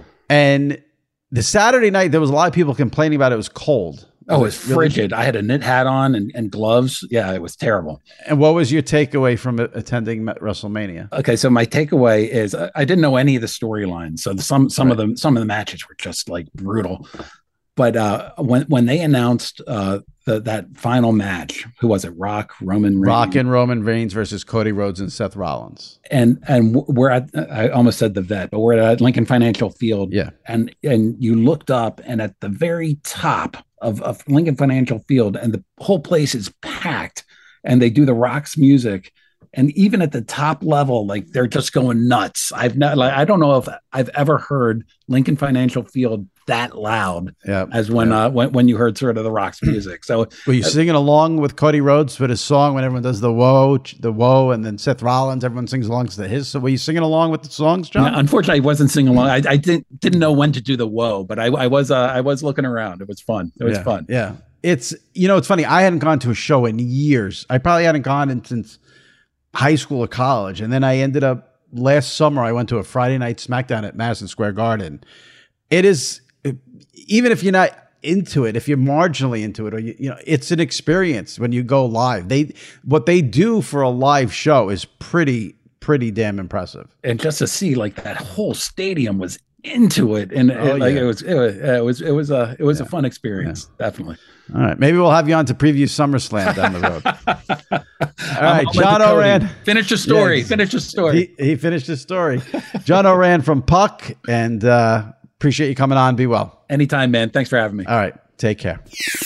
And the Saturday night, there was a lot of people complaining about it was cold. Oh, it was really frigid. Cold. I had a knit hat on and, and gloves. Yeah, it was terrible. And what was your takeaway from attending WrestleMania? Okay, so my takeaway is I, I didn't know any of the storylines. So the, some some right. of the some of the matches were just like brutal. But uh, when when they announced uh, the, that final match, who was it? Rock, Roman Reigns, Rock and Roman Reigns versus Cody Rhodes and Seth Rollins. And and we're at I almost said the vet, but we're at Lincoln Financial Field. Yeah. And and you looked up, and at the very top of, of Lincoln Financial Field, and the whole place is packed, and they do the Rock's music. And even at the top level, like they're just going nuts. I've not, like, I don't know if I've ever heard Lincoln Financial Field that loud yeah, as when, yeah. uh, when, when you heard sort of the Rock's music. So were you uh, singing along with Cody Rhodes with his song when everyone does the whoa, the whoa, and then Seth Rollins, everyone sings along to his. So were you singing along with the songs, John? No, unfortunately, I wasn't singing along. I, I didn't didn't know when to do the whoa, but I, I was uh, I was looking around. It was fun. It was yeah, fun. Yeah, it's you know it's funny. I hadn't gone to a show in years. I probably hadn't gone in since. high school or college. And then I ended up last summer, I went to a Friday night SmackDown at Madison Square Garden. It is, even if you're not into it, if you're marginally into it, or you, you know, it's an experience when you go live. They, what they do for a live show is pretty, pretty damn impressive. And just to see like that whole stadium was into it, and Oh, it, like yeah. it was, it was, it was, it was a, it was Yeah. a fun experience, definitely. All right. Maybe we'll have you on to preview SummerSlam down the road. All right. I'm John with Cody. Oran. Finish your story. Yes. Finish your story. He, he finished his story. John Oran from Puck, and uh, appreciate you coming on. Be well. Anytime, man. Thanks for having me. All right. Take care.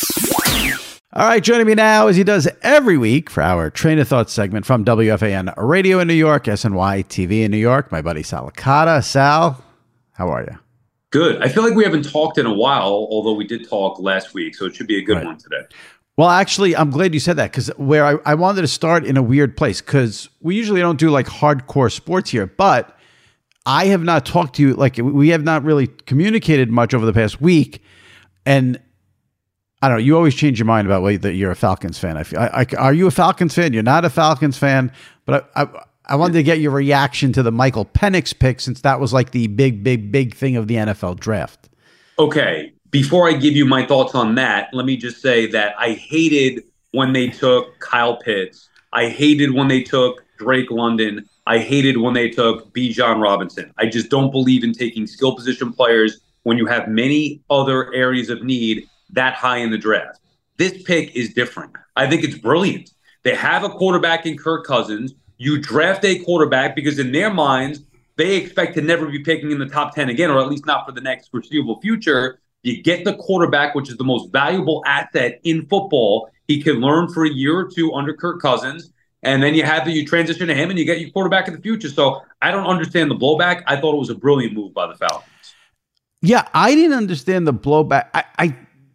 All right. Joining me now, as he does every week for our Train of Thought segment from W F A N Radio in New York, S N Y T V in New York, my buddy Sal Licata. Sal, how are you? Good. I feel like we haven't talked in a while, although we did talk last week, so it should be a good Right. one today. Well, actually, I'm glad you said that, because where I, I wanted to start in a weird place, because we usually don't do like hardcore sports here, but I have not talked to you, like we have not really communicated much over the past week. And I don't know, you always change your mind about whether you're a Falcons fan. I feel, I, I, are you a Falcons fan? You're not a Falcons fan, but I, I, I wanted to get your reaction to the Michael Penix pick, since that was like the big, big, big thing of the N F L draft. Okay. Before I give you my thoughts on that, let me just say that I hated when they took Kyle Pitts. I hated when they took Drake London. I hated when they took Bijan Robinson. I just don't believe in taking skill position players when you have many other areas of need that high in the draft. This pick is different. I think it's brilliant. They have a quarterback in Kirk Cousins. You draft a quarterback because in their minds, they expect to never be picking in the top ten again, or at least not for the next foreseeable future. You get the quarterback, which is the most valuable asset in football. He can learn for a year or two under Kirk Cousins, and then you have that you transition to him and you get your quarterback in the future. So I don't understand the blowback. I thought it was a brilliant move by the Falcons. Yeah, I didn't understand the blowback. I, I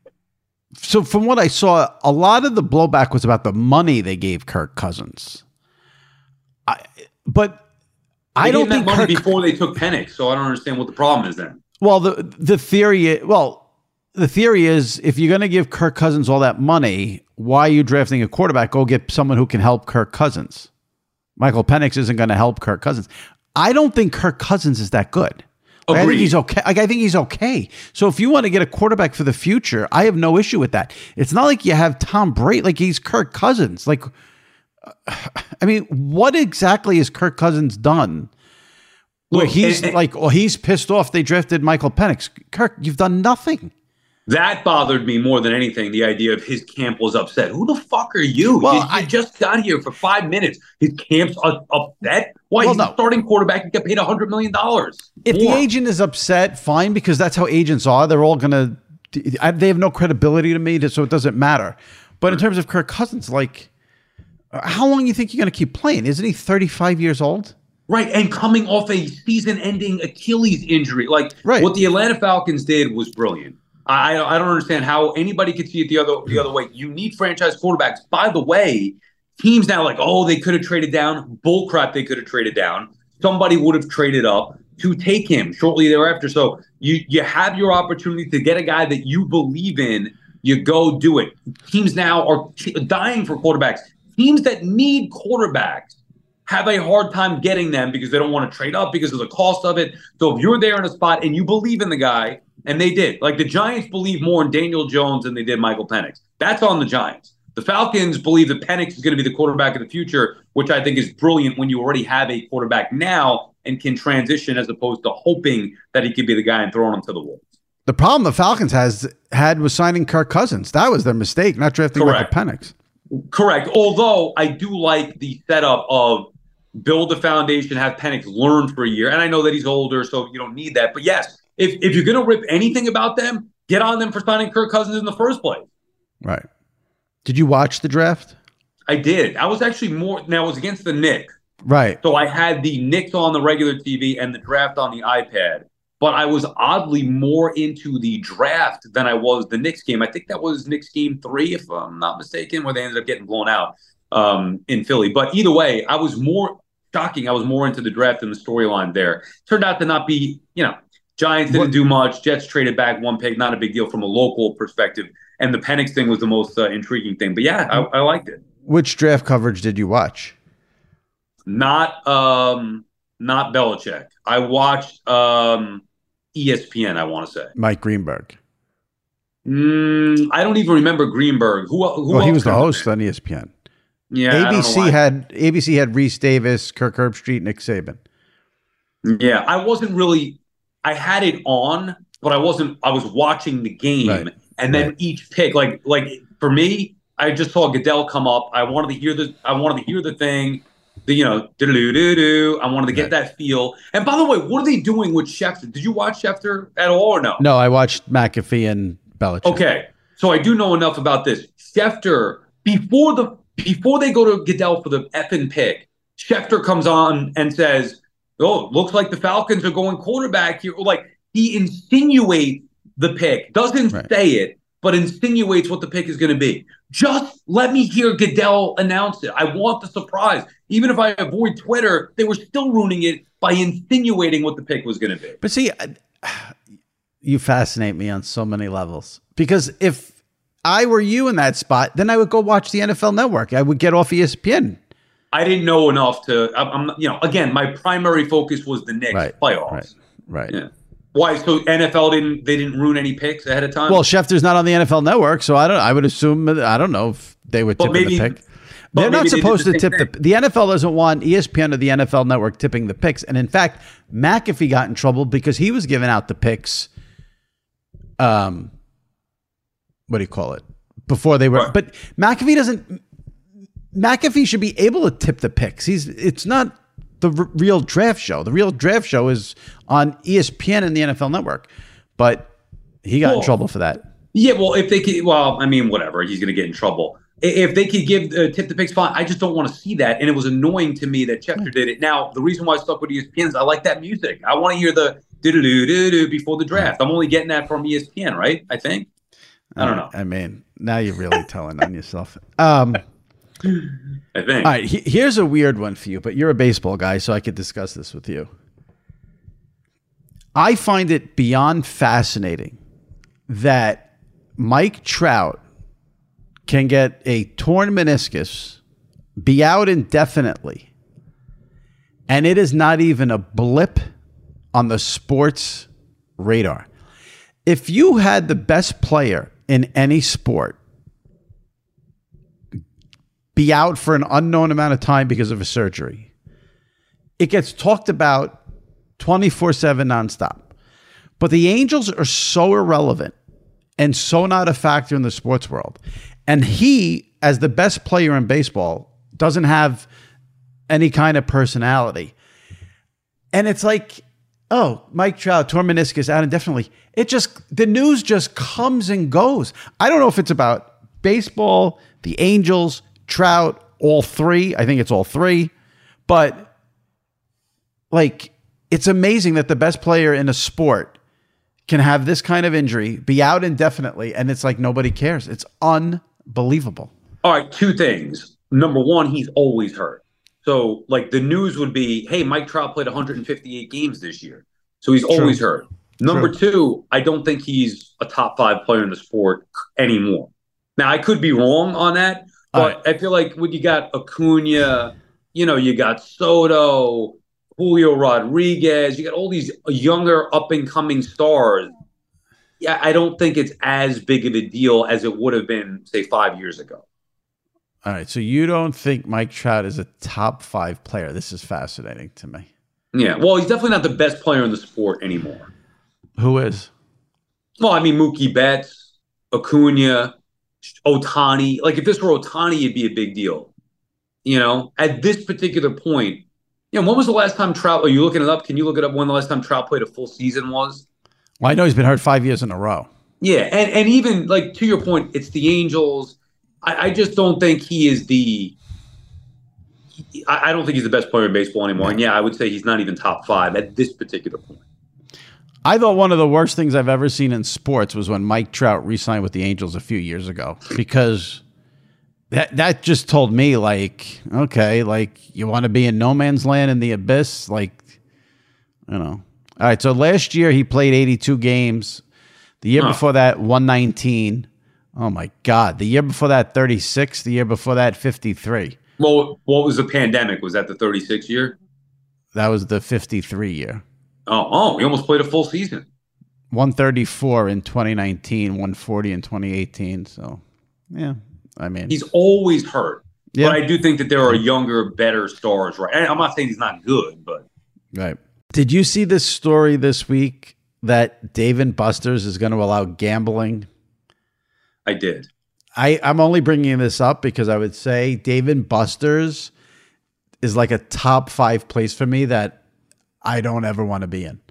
so from what I saw, a lot of the blowback was about the money they gave Kirk Cousins. I, but They I don't gave think that money Kirk, before they took Penix, so I don't understand what the problem is then. well, the the theory, well, the theory is if you're going to give Kirk Cousins all that money, why are you drafting a quarterback? Go get someone who can help Kirk Cousins. Michael Penix isn't going to help Kirk Cousins. I don't think Kirk Cousins is that good. Like, I think Agreed. he's okay. Like, I think he's okay. So if you want to get a quarterback for the future, I have no issue with that. It's not like you have Tom Brady. Like, he's Kirk Cousins. Like, I mean, what exactly has Kirk Cousins done? Where Look, he's and- and- like, well, he's pissed off they drafted Michael Penix. Kirk, you've done nothing. That bothered me more than anything, the idea of his camp was upset. Who the fuck are you? Well, you, you I- just got here for five minutes. His camp's u- upset? Why? Well, He's no. a starting quarterback. He got paid one hundred million dollars. If the agent is upset, fine, because that's how agents are. They're all going to, they have no credibility to me, so it doesn't matter. But in terms of Kirk Cousins, like, how long do you think you're going to keep playing? Isn't he thirty-five years old? Right, and coming off a season-ending Achilles injury. Like, Right. what the Atlanta Falcons did was brilliant. I, I don't understand how anybody could see it the other the other way. You need franchise quarterbacks. By the way, teams now like, oh, they could have traded down. Bull crap, they could have traded down. Somebody would have traded up to take him shortly thereafter. So you you have your opportunity to get a guy that you believe in. You go do it. Teams now are t- dying for quarterbacks. Teams that need quarterbacks have a hard time getting them because they don't want to trade up because of the cost of it. So if you're there in a spot and you believe in the guy, and they did, like the Giants believe more in Daniel Jones than they did Michael Penix. That's on the Giants. The Falcons believe that Penix is going to be the quarterback of the future, which I think is brilliant when you already have a quarterback now and can transition as opposed to hoping that he could be the guy and throwing him to the wolves. The problem the Falcons has had was signing Kirk Cousins. That was their mistake, not drafting Correct. Michael Penix. Correct. Although I do like the setup of build the foundation, have Penix learn for a year. And I know that he's older, so you don't need that. But yes, if, if you're going to rip anything about them, get on them for signing Kirk Cousins in the first place. Right. Did you watch the draft? I did. I was actually more, now it was against the Knicks. Right. So I had the Knicks on the regular T V and the draft on the iPad. But I was oddly more into the draft than I was the Knicks game. I think that was Knicks game three, if I'm not mistaken, where they ended up getting blown out um, in Philly. But either way, I was more shocking. I was more into the draft and the storyline there. Turned out to not be, you know, Giants didn't What- do much. Jets traded back one pick, not a big deal from a local perspective. And the Penix thing was the most uh, intriguing thing. But yeah, I, I liked it. Which draft coverage did you watch? Not um, not Belichick. I watched um, E S P N. I want to say Mike Greenberg. Mm, I don't even remember Greenberg. Who? who well, else he was the comes host in? on E S P N. Yeah, A B C had A B C had Reese Davis, Kirk Herbstreit, Nick Saban. Yeah, I wasn't really. I had it on, but I wasn't. I was watching the game, Right. and then Right. each pick, like like for me, I just saw Goodell come up. I wanted to hear the. I wanted to hear the thing. The you know do do do do. I wanted to get Right. that feel. And by the way, what are they doing with Schefter? Did you watch Schefter at all or no? No, I watched McAfee and Belichick. Okay, so I do know enough about this. Schefter before the before they go to Goodell for the effing pick, Schefter comes on and says, "Oh, looks like the Falcons are going quarterback here." Like he insinuates the pick, doesn't Right. say it, but insinuates what the pick is going to be. Just let me hear Goodell announce it. I want the surprise. Even if I avoid Twitter, they were still ruining it by insinuating what the pick was going to be. But see, I- you fascinate me on so many levels because if I were you in that spot, then I would go watch the N F L Network. I would get off E S P N. I didn't know enough to. I'm, I'm you know, again, my primary focus was the Knicks Right. playoffs. Right. Right. Yeah. Why? So N F L didn't they didn't ruin any picks ahead of time? Well, Schefter's not on the N F L Network, so I don't. I would assume. I don't know if they would But tip maybe- the pick. but They're not maybe they did supposed the to same tip the. thing. The N F L doesn't want E S P N or the N F L Network tipping the picks, and in fact, McAfee got in trouble because he was giving out the picks. Um, what do you call it? Before they were, Right. but McAfee doesn't. McAfee should be able to tip the picks. He's. It's not the r- real draft show. The real draft show is on E S P N and the N F L Network, but he got in Well, trouble for that. yeah. Well, if they could, well, I mean, whatever. He's going to get in trouble. I- If they could give uh, tip the picks, fine. I just don't want to see that, and it was annoying to me that Schefter did it. Now, the reason why I stuck with E S P N is I like that music. I want to hear the do do do do do before the draft. I'm only getting that from E S P N, right? I think. I don't know. I mean, now you're really telling on yourself. Um, I think. all right, he- here's a weird one for you, but you're a baseball guy, so I could discuss this with you. I find it beyond fascinating that Mike Trout can get a torn meniscus, be out indefinitely, and it is not even a blip on the sports radar. If you had the best player in any sport be out for an unknown amount of time because of a surgery, it gets talked about twenty-four seven nonstop. But the Angels are so irrelevant and so not a factor in the sports world. And he, as the best player in baseball, doesn't have any kind of personality. And it's like, oh, Mike Trout, torn meniscus, out indefinitely. It just, the news just comes and goes. I don't know if it's about baseball, the Angels, Trout, all three. I think it's all three. But like, it's amazing that the best player in a sport can have this kind of injury, be out indefinitely, and it's like nobody cares. It's unbelievable. All right, two things. Number one, he's always hurt. So, like, the news would be, hey, Mike Trout played one hundred fifty-eight games this year. So he's always True. hurt. Number True. two, I don't think he's a top five player in the sport anymore. Now, I could be wrong on that, but I feel like when you got Acuna, you know, you got Soto, Julio Rodriguez, you got all these younger up-and-coming stars. Yeah, I don't think it's as big of a deal as it would have been, say, five years ago. All right, so you don't think Mike Trout is a top five player? This is fascinating to me. Yeah, well, he's definitely not the best player in the sport anymore. Who is? Well, I mean, Mookie Betts, Acuna, Ohtani. Like, if this were Ohtani, it'd be a big deal. You know, at this particular point, you know, when was the last time Trout, are you looking it up? Can you look it up when the last time Trout played a full season was? Well, I know he's been hurt five years in a row. Yeah, and, and even, like, to your point, it's the Angels. I, I just don't think he is the I, I don't think he's the best player in baseball anymore. And, yeah, I would say he's not even top five at this particular point. I thought one of the worst things I've ever seen in sports was when Mike Trout re-signed with the Angels a few years ago, because that that just told me, like, okay, like, you want to be in no man's land in the abyss? Like, you know. All right, so last year he played eighty-two games. The year Huh. before that, one nineteen. Oh, my God. The year before that, thirty-six. The year before that, fifty-three. Well, what was the pandemic? Was that the thirty-six year? That was the fifty-three year. Oh, oh, he almost played a full season. one thirty-four in twenty nineteen, one forty in twenty eighteen. So, yeah, I mean, he's always hurt. Yeah. But I do think that there are younger, better stars, right? And I'm not saying he's not good, but right. Did you see this story this week that Dave and Buster's is going to allow gambling? I did. I, I'm only bringing this up because I would say Dave and Buster's is like a top five place for me that I don't ever want to be in.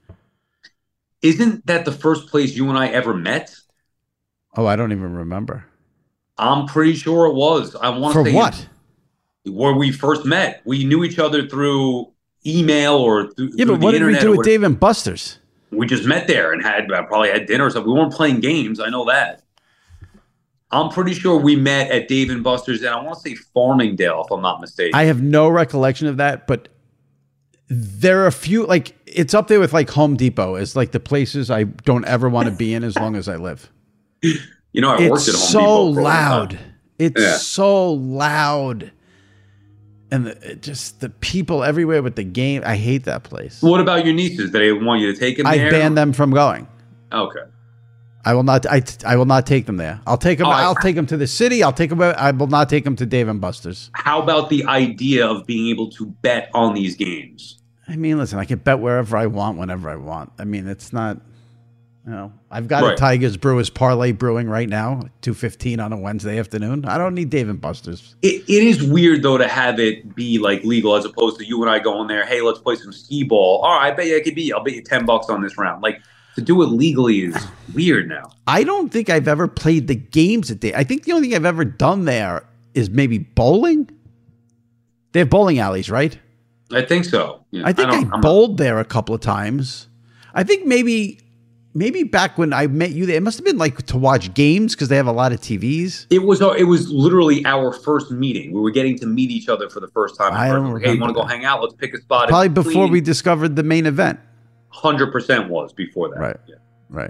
Isn't that the first place you and I ever met? Oh, I don't even remember. I'm pretty sure it was. I want to For say what? Where we first met. We knew each other through email or through, yeah, through but what the did we internet. do with Dave and Buster's? We just met there and had uh, probably had dinner or something. We weren't playing games. I know that. I'm pretty sure we met at Dave and Buster's, and I want to say Farmingdale, if I'm not mistaken. I have no recollection of that, but there are a few, like, it's up there with like Home Depot as like the places I don't ever want to be in as long as I live. You know, I it's worked at Home so Depot. For loud. It's yeah. so loud. And the, it just the people everywhere with the game. I hate that place. What about your nieces? Did they want you to take them I there? banned them from going. Okay. I will not. I, I will not take them there. I'll take them. Oh, I'll take them to the city. I'll take them. I will not take them to Dave and Buster's. How about the idea of being able to bet on these games? I mean, listen. I can bet wherever I want, whenever I want. I mean, it's not. You know, I've got Right. a Tigers Brewers parlay brewing right now, two fifteen on a Wednesday afternoon. I don't need Dave and Buster's. It, it is weird though to have it be like legal as opposed to you and I going there. Hey, let's play some skee ball. All right, I bet you I could be. I'll bet you ten bucks on this round. Like to do it legally is weird now. I don't think I've ever played the games at Dave. I think the only thing I've ever done there is maybe bowling. They have bowling alleys, right? I think so. Yeah, I think I, don't- I'm bowled there a couple of times. I think maybe maybe back when I met you there, it must have been like to watch games because they have a lot of T Vs. It was it was literally our first meeting. We were getting to meet each other for the first time. I don't Hey, you remember want to go that. hang out? Let's pick a spot. Probably before we discovered the main event. Hundred percent was before that. Right. Yeah. Right.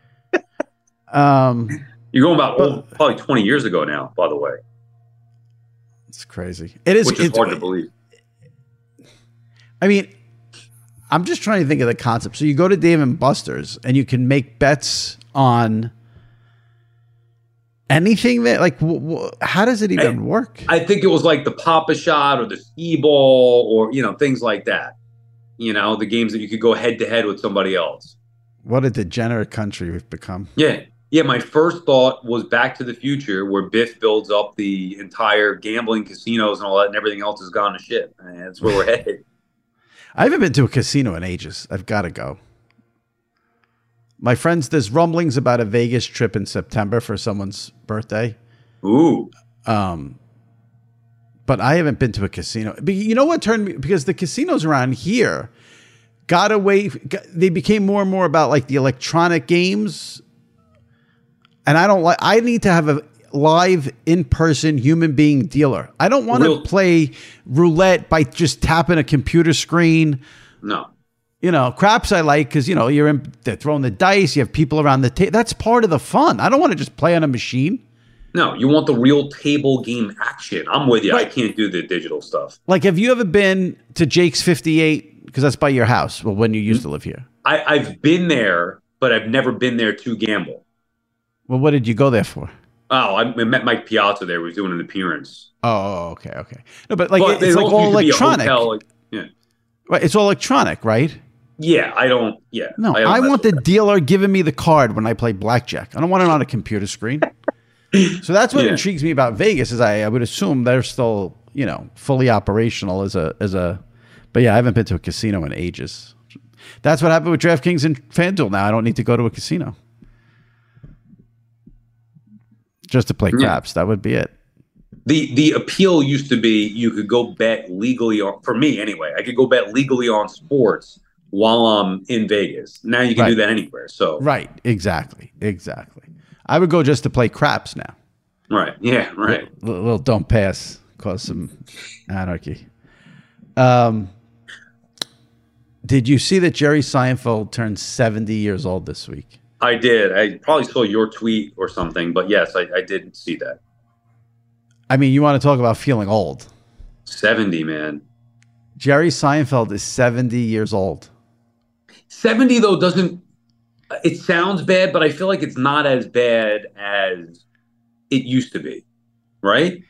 um, You're going about But- oh, probably twenty years ago now. By the way, it's crazy. It is. which is it's, hard to believe. I mean, I'm just trying to think of the concept. So you go to Dave and Buster's and you can make bets on anything there. Like, w- w- how does it even I- work? I think it was like the Papa Shot or the Skee Ball or you know things like that. You know the games that you could go head to head with somebody else. What a degenerate country we've become. Yeah. Yeah, my first thought was Back to the Future, where Biff builds up the entire gambling casinos and all that, and everything else has gone to shit. And that's where we're headed. I haven't been to a casino in ages. I've got to go. My friends, there's rumblings about a Vegas trip in September for someone's birthday. Ooh. Um, but I haven't been to a casino. But you know what turned me? Because the casinos around here got away. Got, they became more and more about like the electronic games. And I don't like, I need to have a live in-person human being dealer. I don't want to Real- play roulette by just tapping a computer screen. No. You know, craps I like because, you know, you're in, they're throwing the dice. You have people around the table. That's part of the fun. I don't want to just play on a machine. No, you want the real table game action. I'm with you. I Right. can't do the digital stuff. Like, have you ever been to Jake's fifty-eight? Because that's by your house. Well, when you used to live here. I, I've been there, but I've never been there to gamble. Well, what did you go there for? Oh, I met Mike Piazza there. He was doing an appearance. Oh, okay, okay. No, but like But it's there like also all used to be a electronic. hotel, like- yeah. Right, it's all electronic, right? Yeah, I don't. Yeah. No, don't I, mess want with the that. dealer giving me the card when I play blackjack. I don't want it on a computer screen. So that's what Yeah. intrigues me about Vegas. Is I, I would assume they're still, you know, fully operational as a as a. But yeah, I haven't been to a casino in ages. That's what happened with DraftKings and FanDuel. Now I don't need to go to a casino just to play Yeah. craps. That would be it. The the appeal used to be you could go bet legally on, for me anyway. I could go bet legally on sports while I'm in Vegas. Now you can do Right. that anywhere. So Right. Exactly. Exactly. I would go just to play craps now. right, yeah, right. Little, little don't pass, cause some anarchy. Um, did you see that Jerry Seinfeld turned seventy years old this week? I did. I probably saw your tweet or something, but yes, I, I did see that. I mean, you want to talk about feeling old. seventy, man. Jerry Seinfeld is seventy years old. seventy, though, doesn't – it sounds bad, but I feel like it's not as bad as it used to be, right?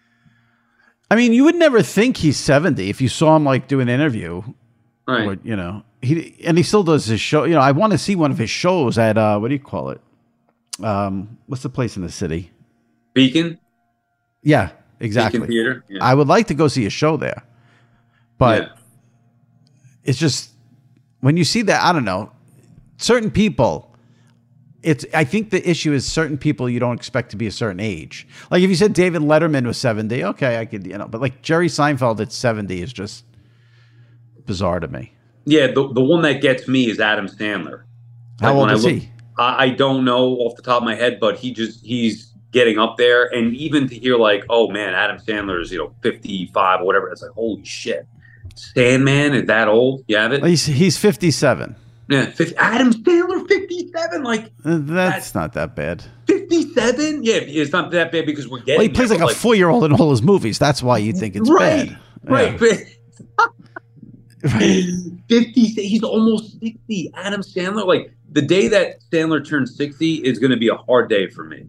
I mean, you would never think he's seventy if you saw him, like, do an interview. Right. Or, you know, he and he still does his show. You know, I want to see one of his shows at, uh, what do you call it? Um, what's the place in the city? Beacon? Yeah, exactly. Beacon Theater? Yeah. I would like to go see a show there. But yeah. it's just, when you see that, I don't know, certain people, it's. I think the issue is certain people you don't expect to be a certain age. Like if you said David Letterman was seventy, okay, I could, you know, but like Jerry Seinfeld at seventy is just bizarre to me. Yeah, the, the one that gets me is Adam Sandler. How Like, old when is I look, he? I, I don't know off the top of my head, but he just, he's getting up there. And even to hear like, oh man, Adam Sandler is, you know, fifty-five or whatever, it's like, holy shit. Sandman is that old? You have it? He's, he's fifty-seven. Yeah, fifty, Adam Sandler, fifty-seven. Like Uh, That's not that bad. fifty-seven? Yeah, it's not that bad because we're getting. Well, he plays there, like a but, four-year-old in all his movies. That's why you think it's right, bad. right. Yeah. Right. fifty. He's almost sixty. Adam Sandler. Like the day that Sandler turns sixty is going to be a hard day for me.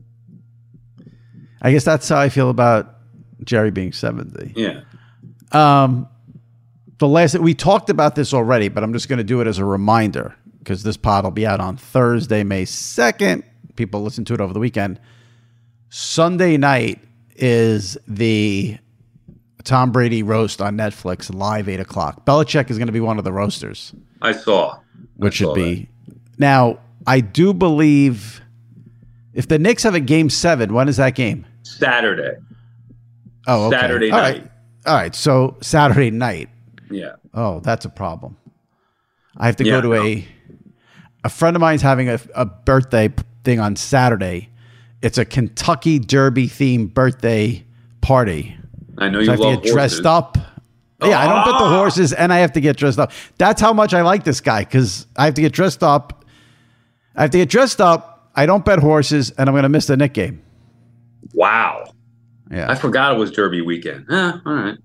I guess that's how I feel about Jerry being seventy. Yeah. Um, the last we talked about this already, but I'm just going to do it as a reminder because this pod will be out on Thursday, May second. People listen to it over the weekend. Sunday night is the Tom Brady roast on Netflix, live eight o'clock. Belichick is going to be one of the roasters, I saw. which I saw should be. Now, I do believe if the Knicks have a game seven, when is that game? that. Saturday. Oh, okay. Saturday All night. right. All right. So Saturday night. Yeah. Oh, that's a problem. I have to Yeah, go to no. a a friend of mine's having a, a birthday p- thing on Saturday. It's a Kentucky Derby themed birthday party. I know So you I have love to get dressed horses. up. Yeah, I don't bet the Ah! horses, and I have to get dressed up. That's how much I like this guy because I have to get dressed up. I have to get dressed up. I don't bet horses, and I'm going to miss the Knick game. Wow. Yeah, I forgot it was Derby weekend. Eh, all right.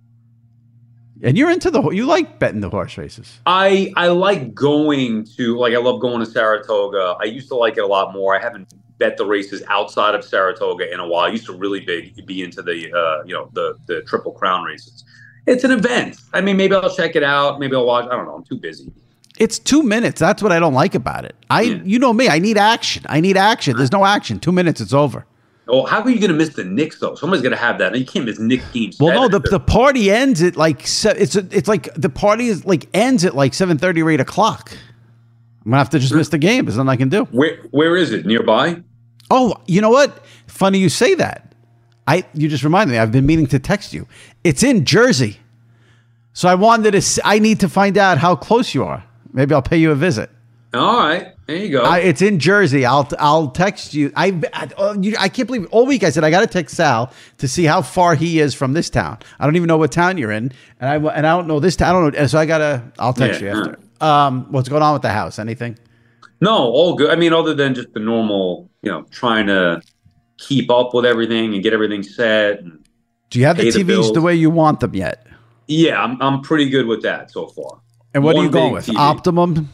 and you're into the you like betting the horse races. I I like going to like I love going to Saratoga. I used to like it a lot more. I haven't bet the races outside of Saratoga in a while. I used to really big be into the uh, you know the the Triple Crown races. It's an event. I mean, maybe I'll check it out. Maybe I'll watch. I don't know. I'm too busy. It's two minutes. That's what I don't like about it. I, Yeah. you know me. I need action. I need action. There's no action. Two minutes. It's over. Oh, how are you going to miss the Knicks though? Somebody's going to have that. You can't miss Knicks game. Well, no. seven. The the party ends at like se- it's a, it's like the party is like ends at like seven thirty or eight o'clock. I'm gonna have to just miss the game. There's nothing I can do. Where where is it? Nearby? Oh, you know what? Funny you say that. I you just reminded me. I've been meaning to text you. It's in Jersey, so I wanted to. s- I need to find out how close you are. Maybe I'll pay you a visit. All right, there you go. I, it's in Jersey. I'll I'll text you. I I, oh, you, I can't believe all week I said I got to text Sal to see how far he is from this town. I don't even know what town you're in, and I and I don't know this town. I don't know. So I gotta. I'll text Yeah, you after. Um, what's going on with the house? Anything? No, all good. I mean, other than just the normal, you know, trying to keep up with everything and get everything set. And Do you have the Pay the T Vs the, bills. way you want them yet? yeah, I'm I'm pretty good with that so far. And what One are you going big with? T V. Optimum?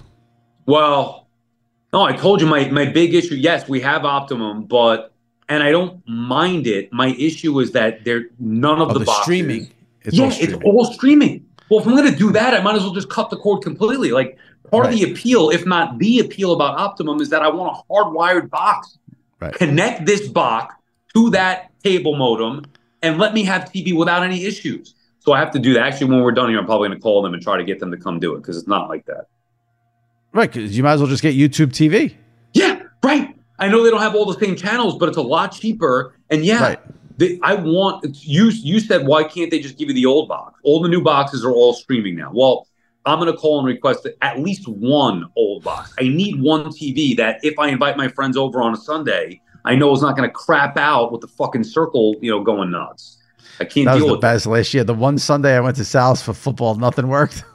Well, no, I told you my my big issue. Yes, we have Optimum, but and I don't mind it. My issue is that there none of Oh, the, the boxes. streaming. It's yeah, all it's streaming. all streaming. Well, if I'm going to do that, I might as well just cut the cord completely. Like part of the appeal, if not the appeal about Optimum, is that I want a hardwired box. Right. Connect this box to that cable modem and let me have T V without any issues. So I have to do that. Actually, when we're done here, I'm probably going to call them and try to get them to come do it because it's not like that. Right, because you might as well just get YouTube T V. Yeah, right. I know they don't have all the same channels, but it's a lot cheaper. And yeah, Right. they, I want you. You said why can't they just give you the old box? All the new boxes are all streaming now. Well, I'm going to call and request at least one old box. I need one T V that if I invite my friends over on a Sunday, I know is not going to crap out with the fucking circle, you know, going nuts. I can't That was deal the with best last year. The one Sunday I went to Sal's for football, nothing worked.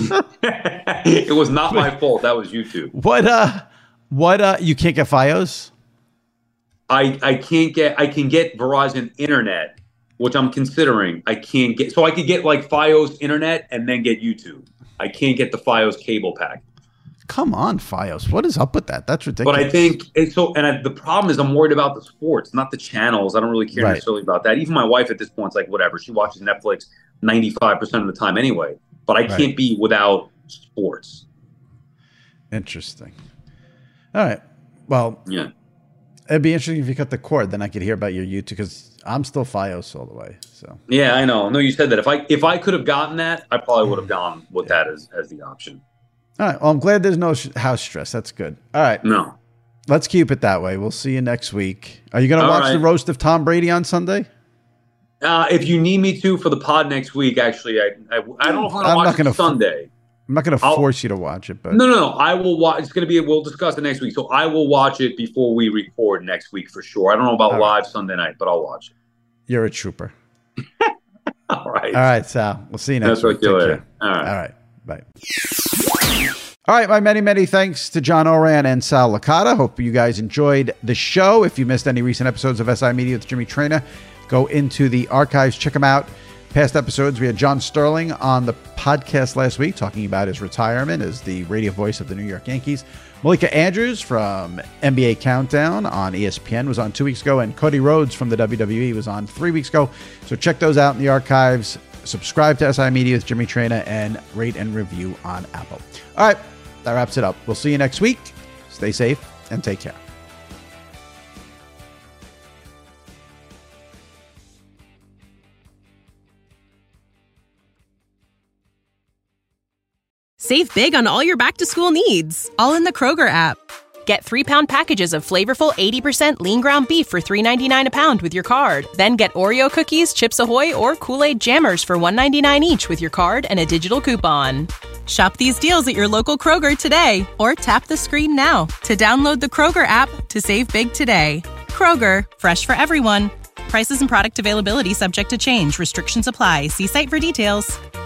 that. It was not my fault. That was YouTube. What uh what uh you can't get Fios? I, I can't get I can get Verizon internet, which I'm considering, I can't get. So I could get like Fios internet and then get YouTube. I can't get the Fios cable pack. Come on, Fios. What is up with that? That's ridiculous. But I think it's so, and I, the problem is I'm worried about the sports, not the channels. I don't really care right. necessarily about that. Even my wife at this point is like, whatever. She watches Netflix ninety-five percent of the time anyway. But I can't right. be without sports. Interesting. All right. Well, yeah. It'd be interesting if you cut the cord. Then I could hear about your YouTube because I'm still Fios all the way. So yeah, I know. No, you said that. If I if I could have gotten that, I probably would have gone with yeah. that as as the option. All right. Well, I'm glad there's no sh- house stress. That's good. All right. No. Let's keep it that way. We'll see you next week. Are you going to watch right. the roast of Tom Brady on Sunday? Uh, if you need me to for the pod next week, actually, I I, I don't know if I'm going to watch it Sunday. F- I'm not going to force you to watch it, but no, no, no. I will watch. It's going to be. We'll discuss it next week. So I will watch it before we record next week for sure. I don't know about All live right. Sunday night, but I'll watch it. You're a trooper. All right. All right, Sal. We'll see you next That's week. Take care. All right. All right. Bye. All right, my many, many thanks to John Ourand and Sal Licata. Hope you guys enjoyed the show. If you missed any recent episodes of S I Media with Jimmy Traina, go into the archives, check them out. Past episodes, we had John Sterling on the podcast last week talking about his retirement as the radio voice of the New York Yankees. Malika Andrews from N B A Countdown on E S P N was on two weeks ago, and Cody Rhodes from the W W E was on three weeks ago. So check those out in the archives. Subscribe to S I Media with Jimmy Traina and rate and review on Apple. All right, that wraps it up. We'll see you next week. Stay safe and take care. Save big on all your back-to-school needs, all in the Kroger app. Get three-pound packages of flavorful eighty percent lean ground beef for three ninety-nine a pound with your card. Then get Oreo cookies, Chips Ahoy, or Kool-Aid Jammers for one ninety-nine each with your card and a digital coupon. Shop these deals at your local Kroger today, or tap the screen now to download the Kroger app to save big today. Kroger, fresh for everyone. Prices and product availability subject to change. Restrictions apply. See site for details.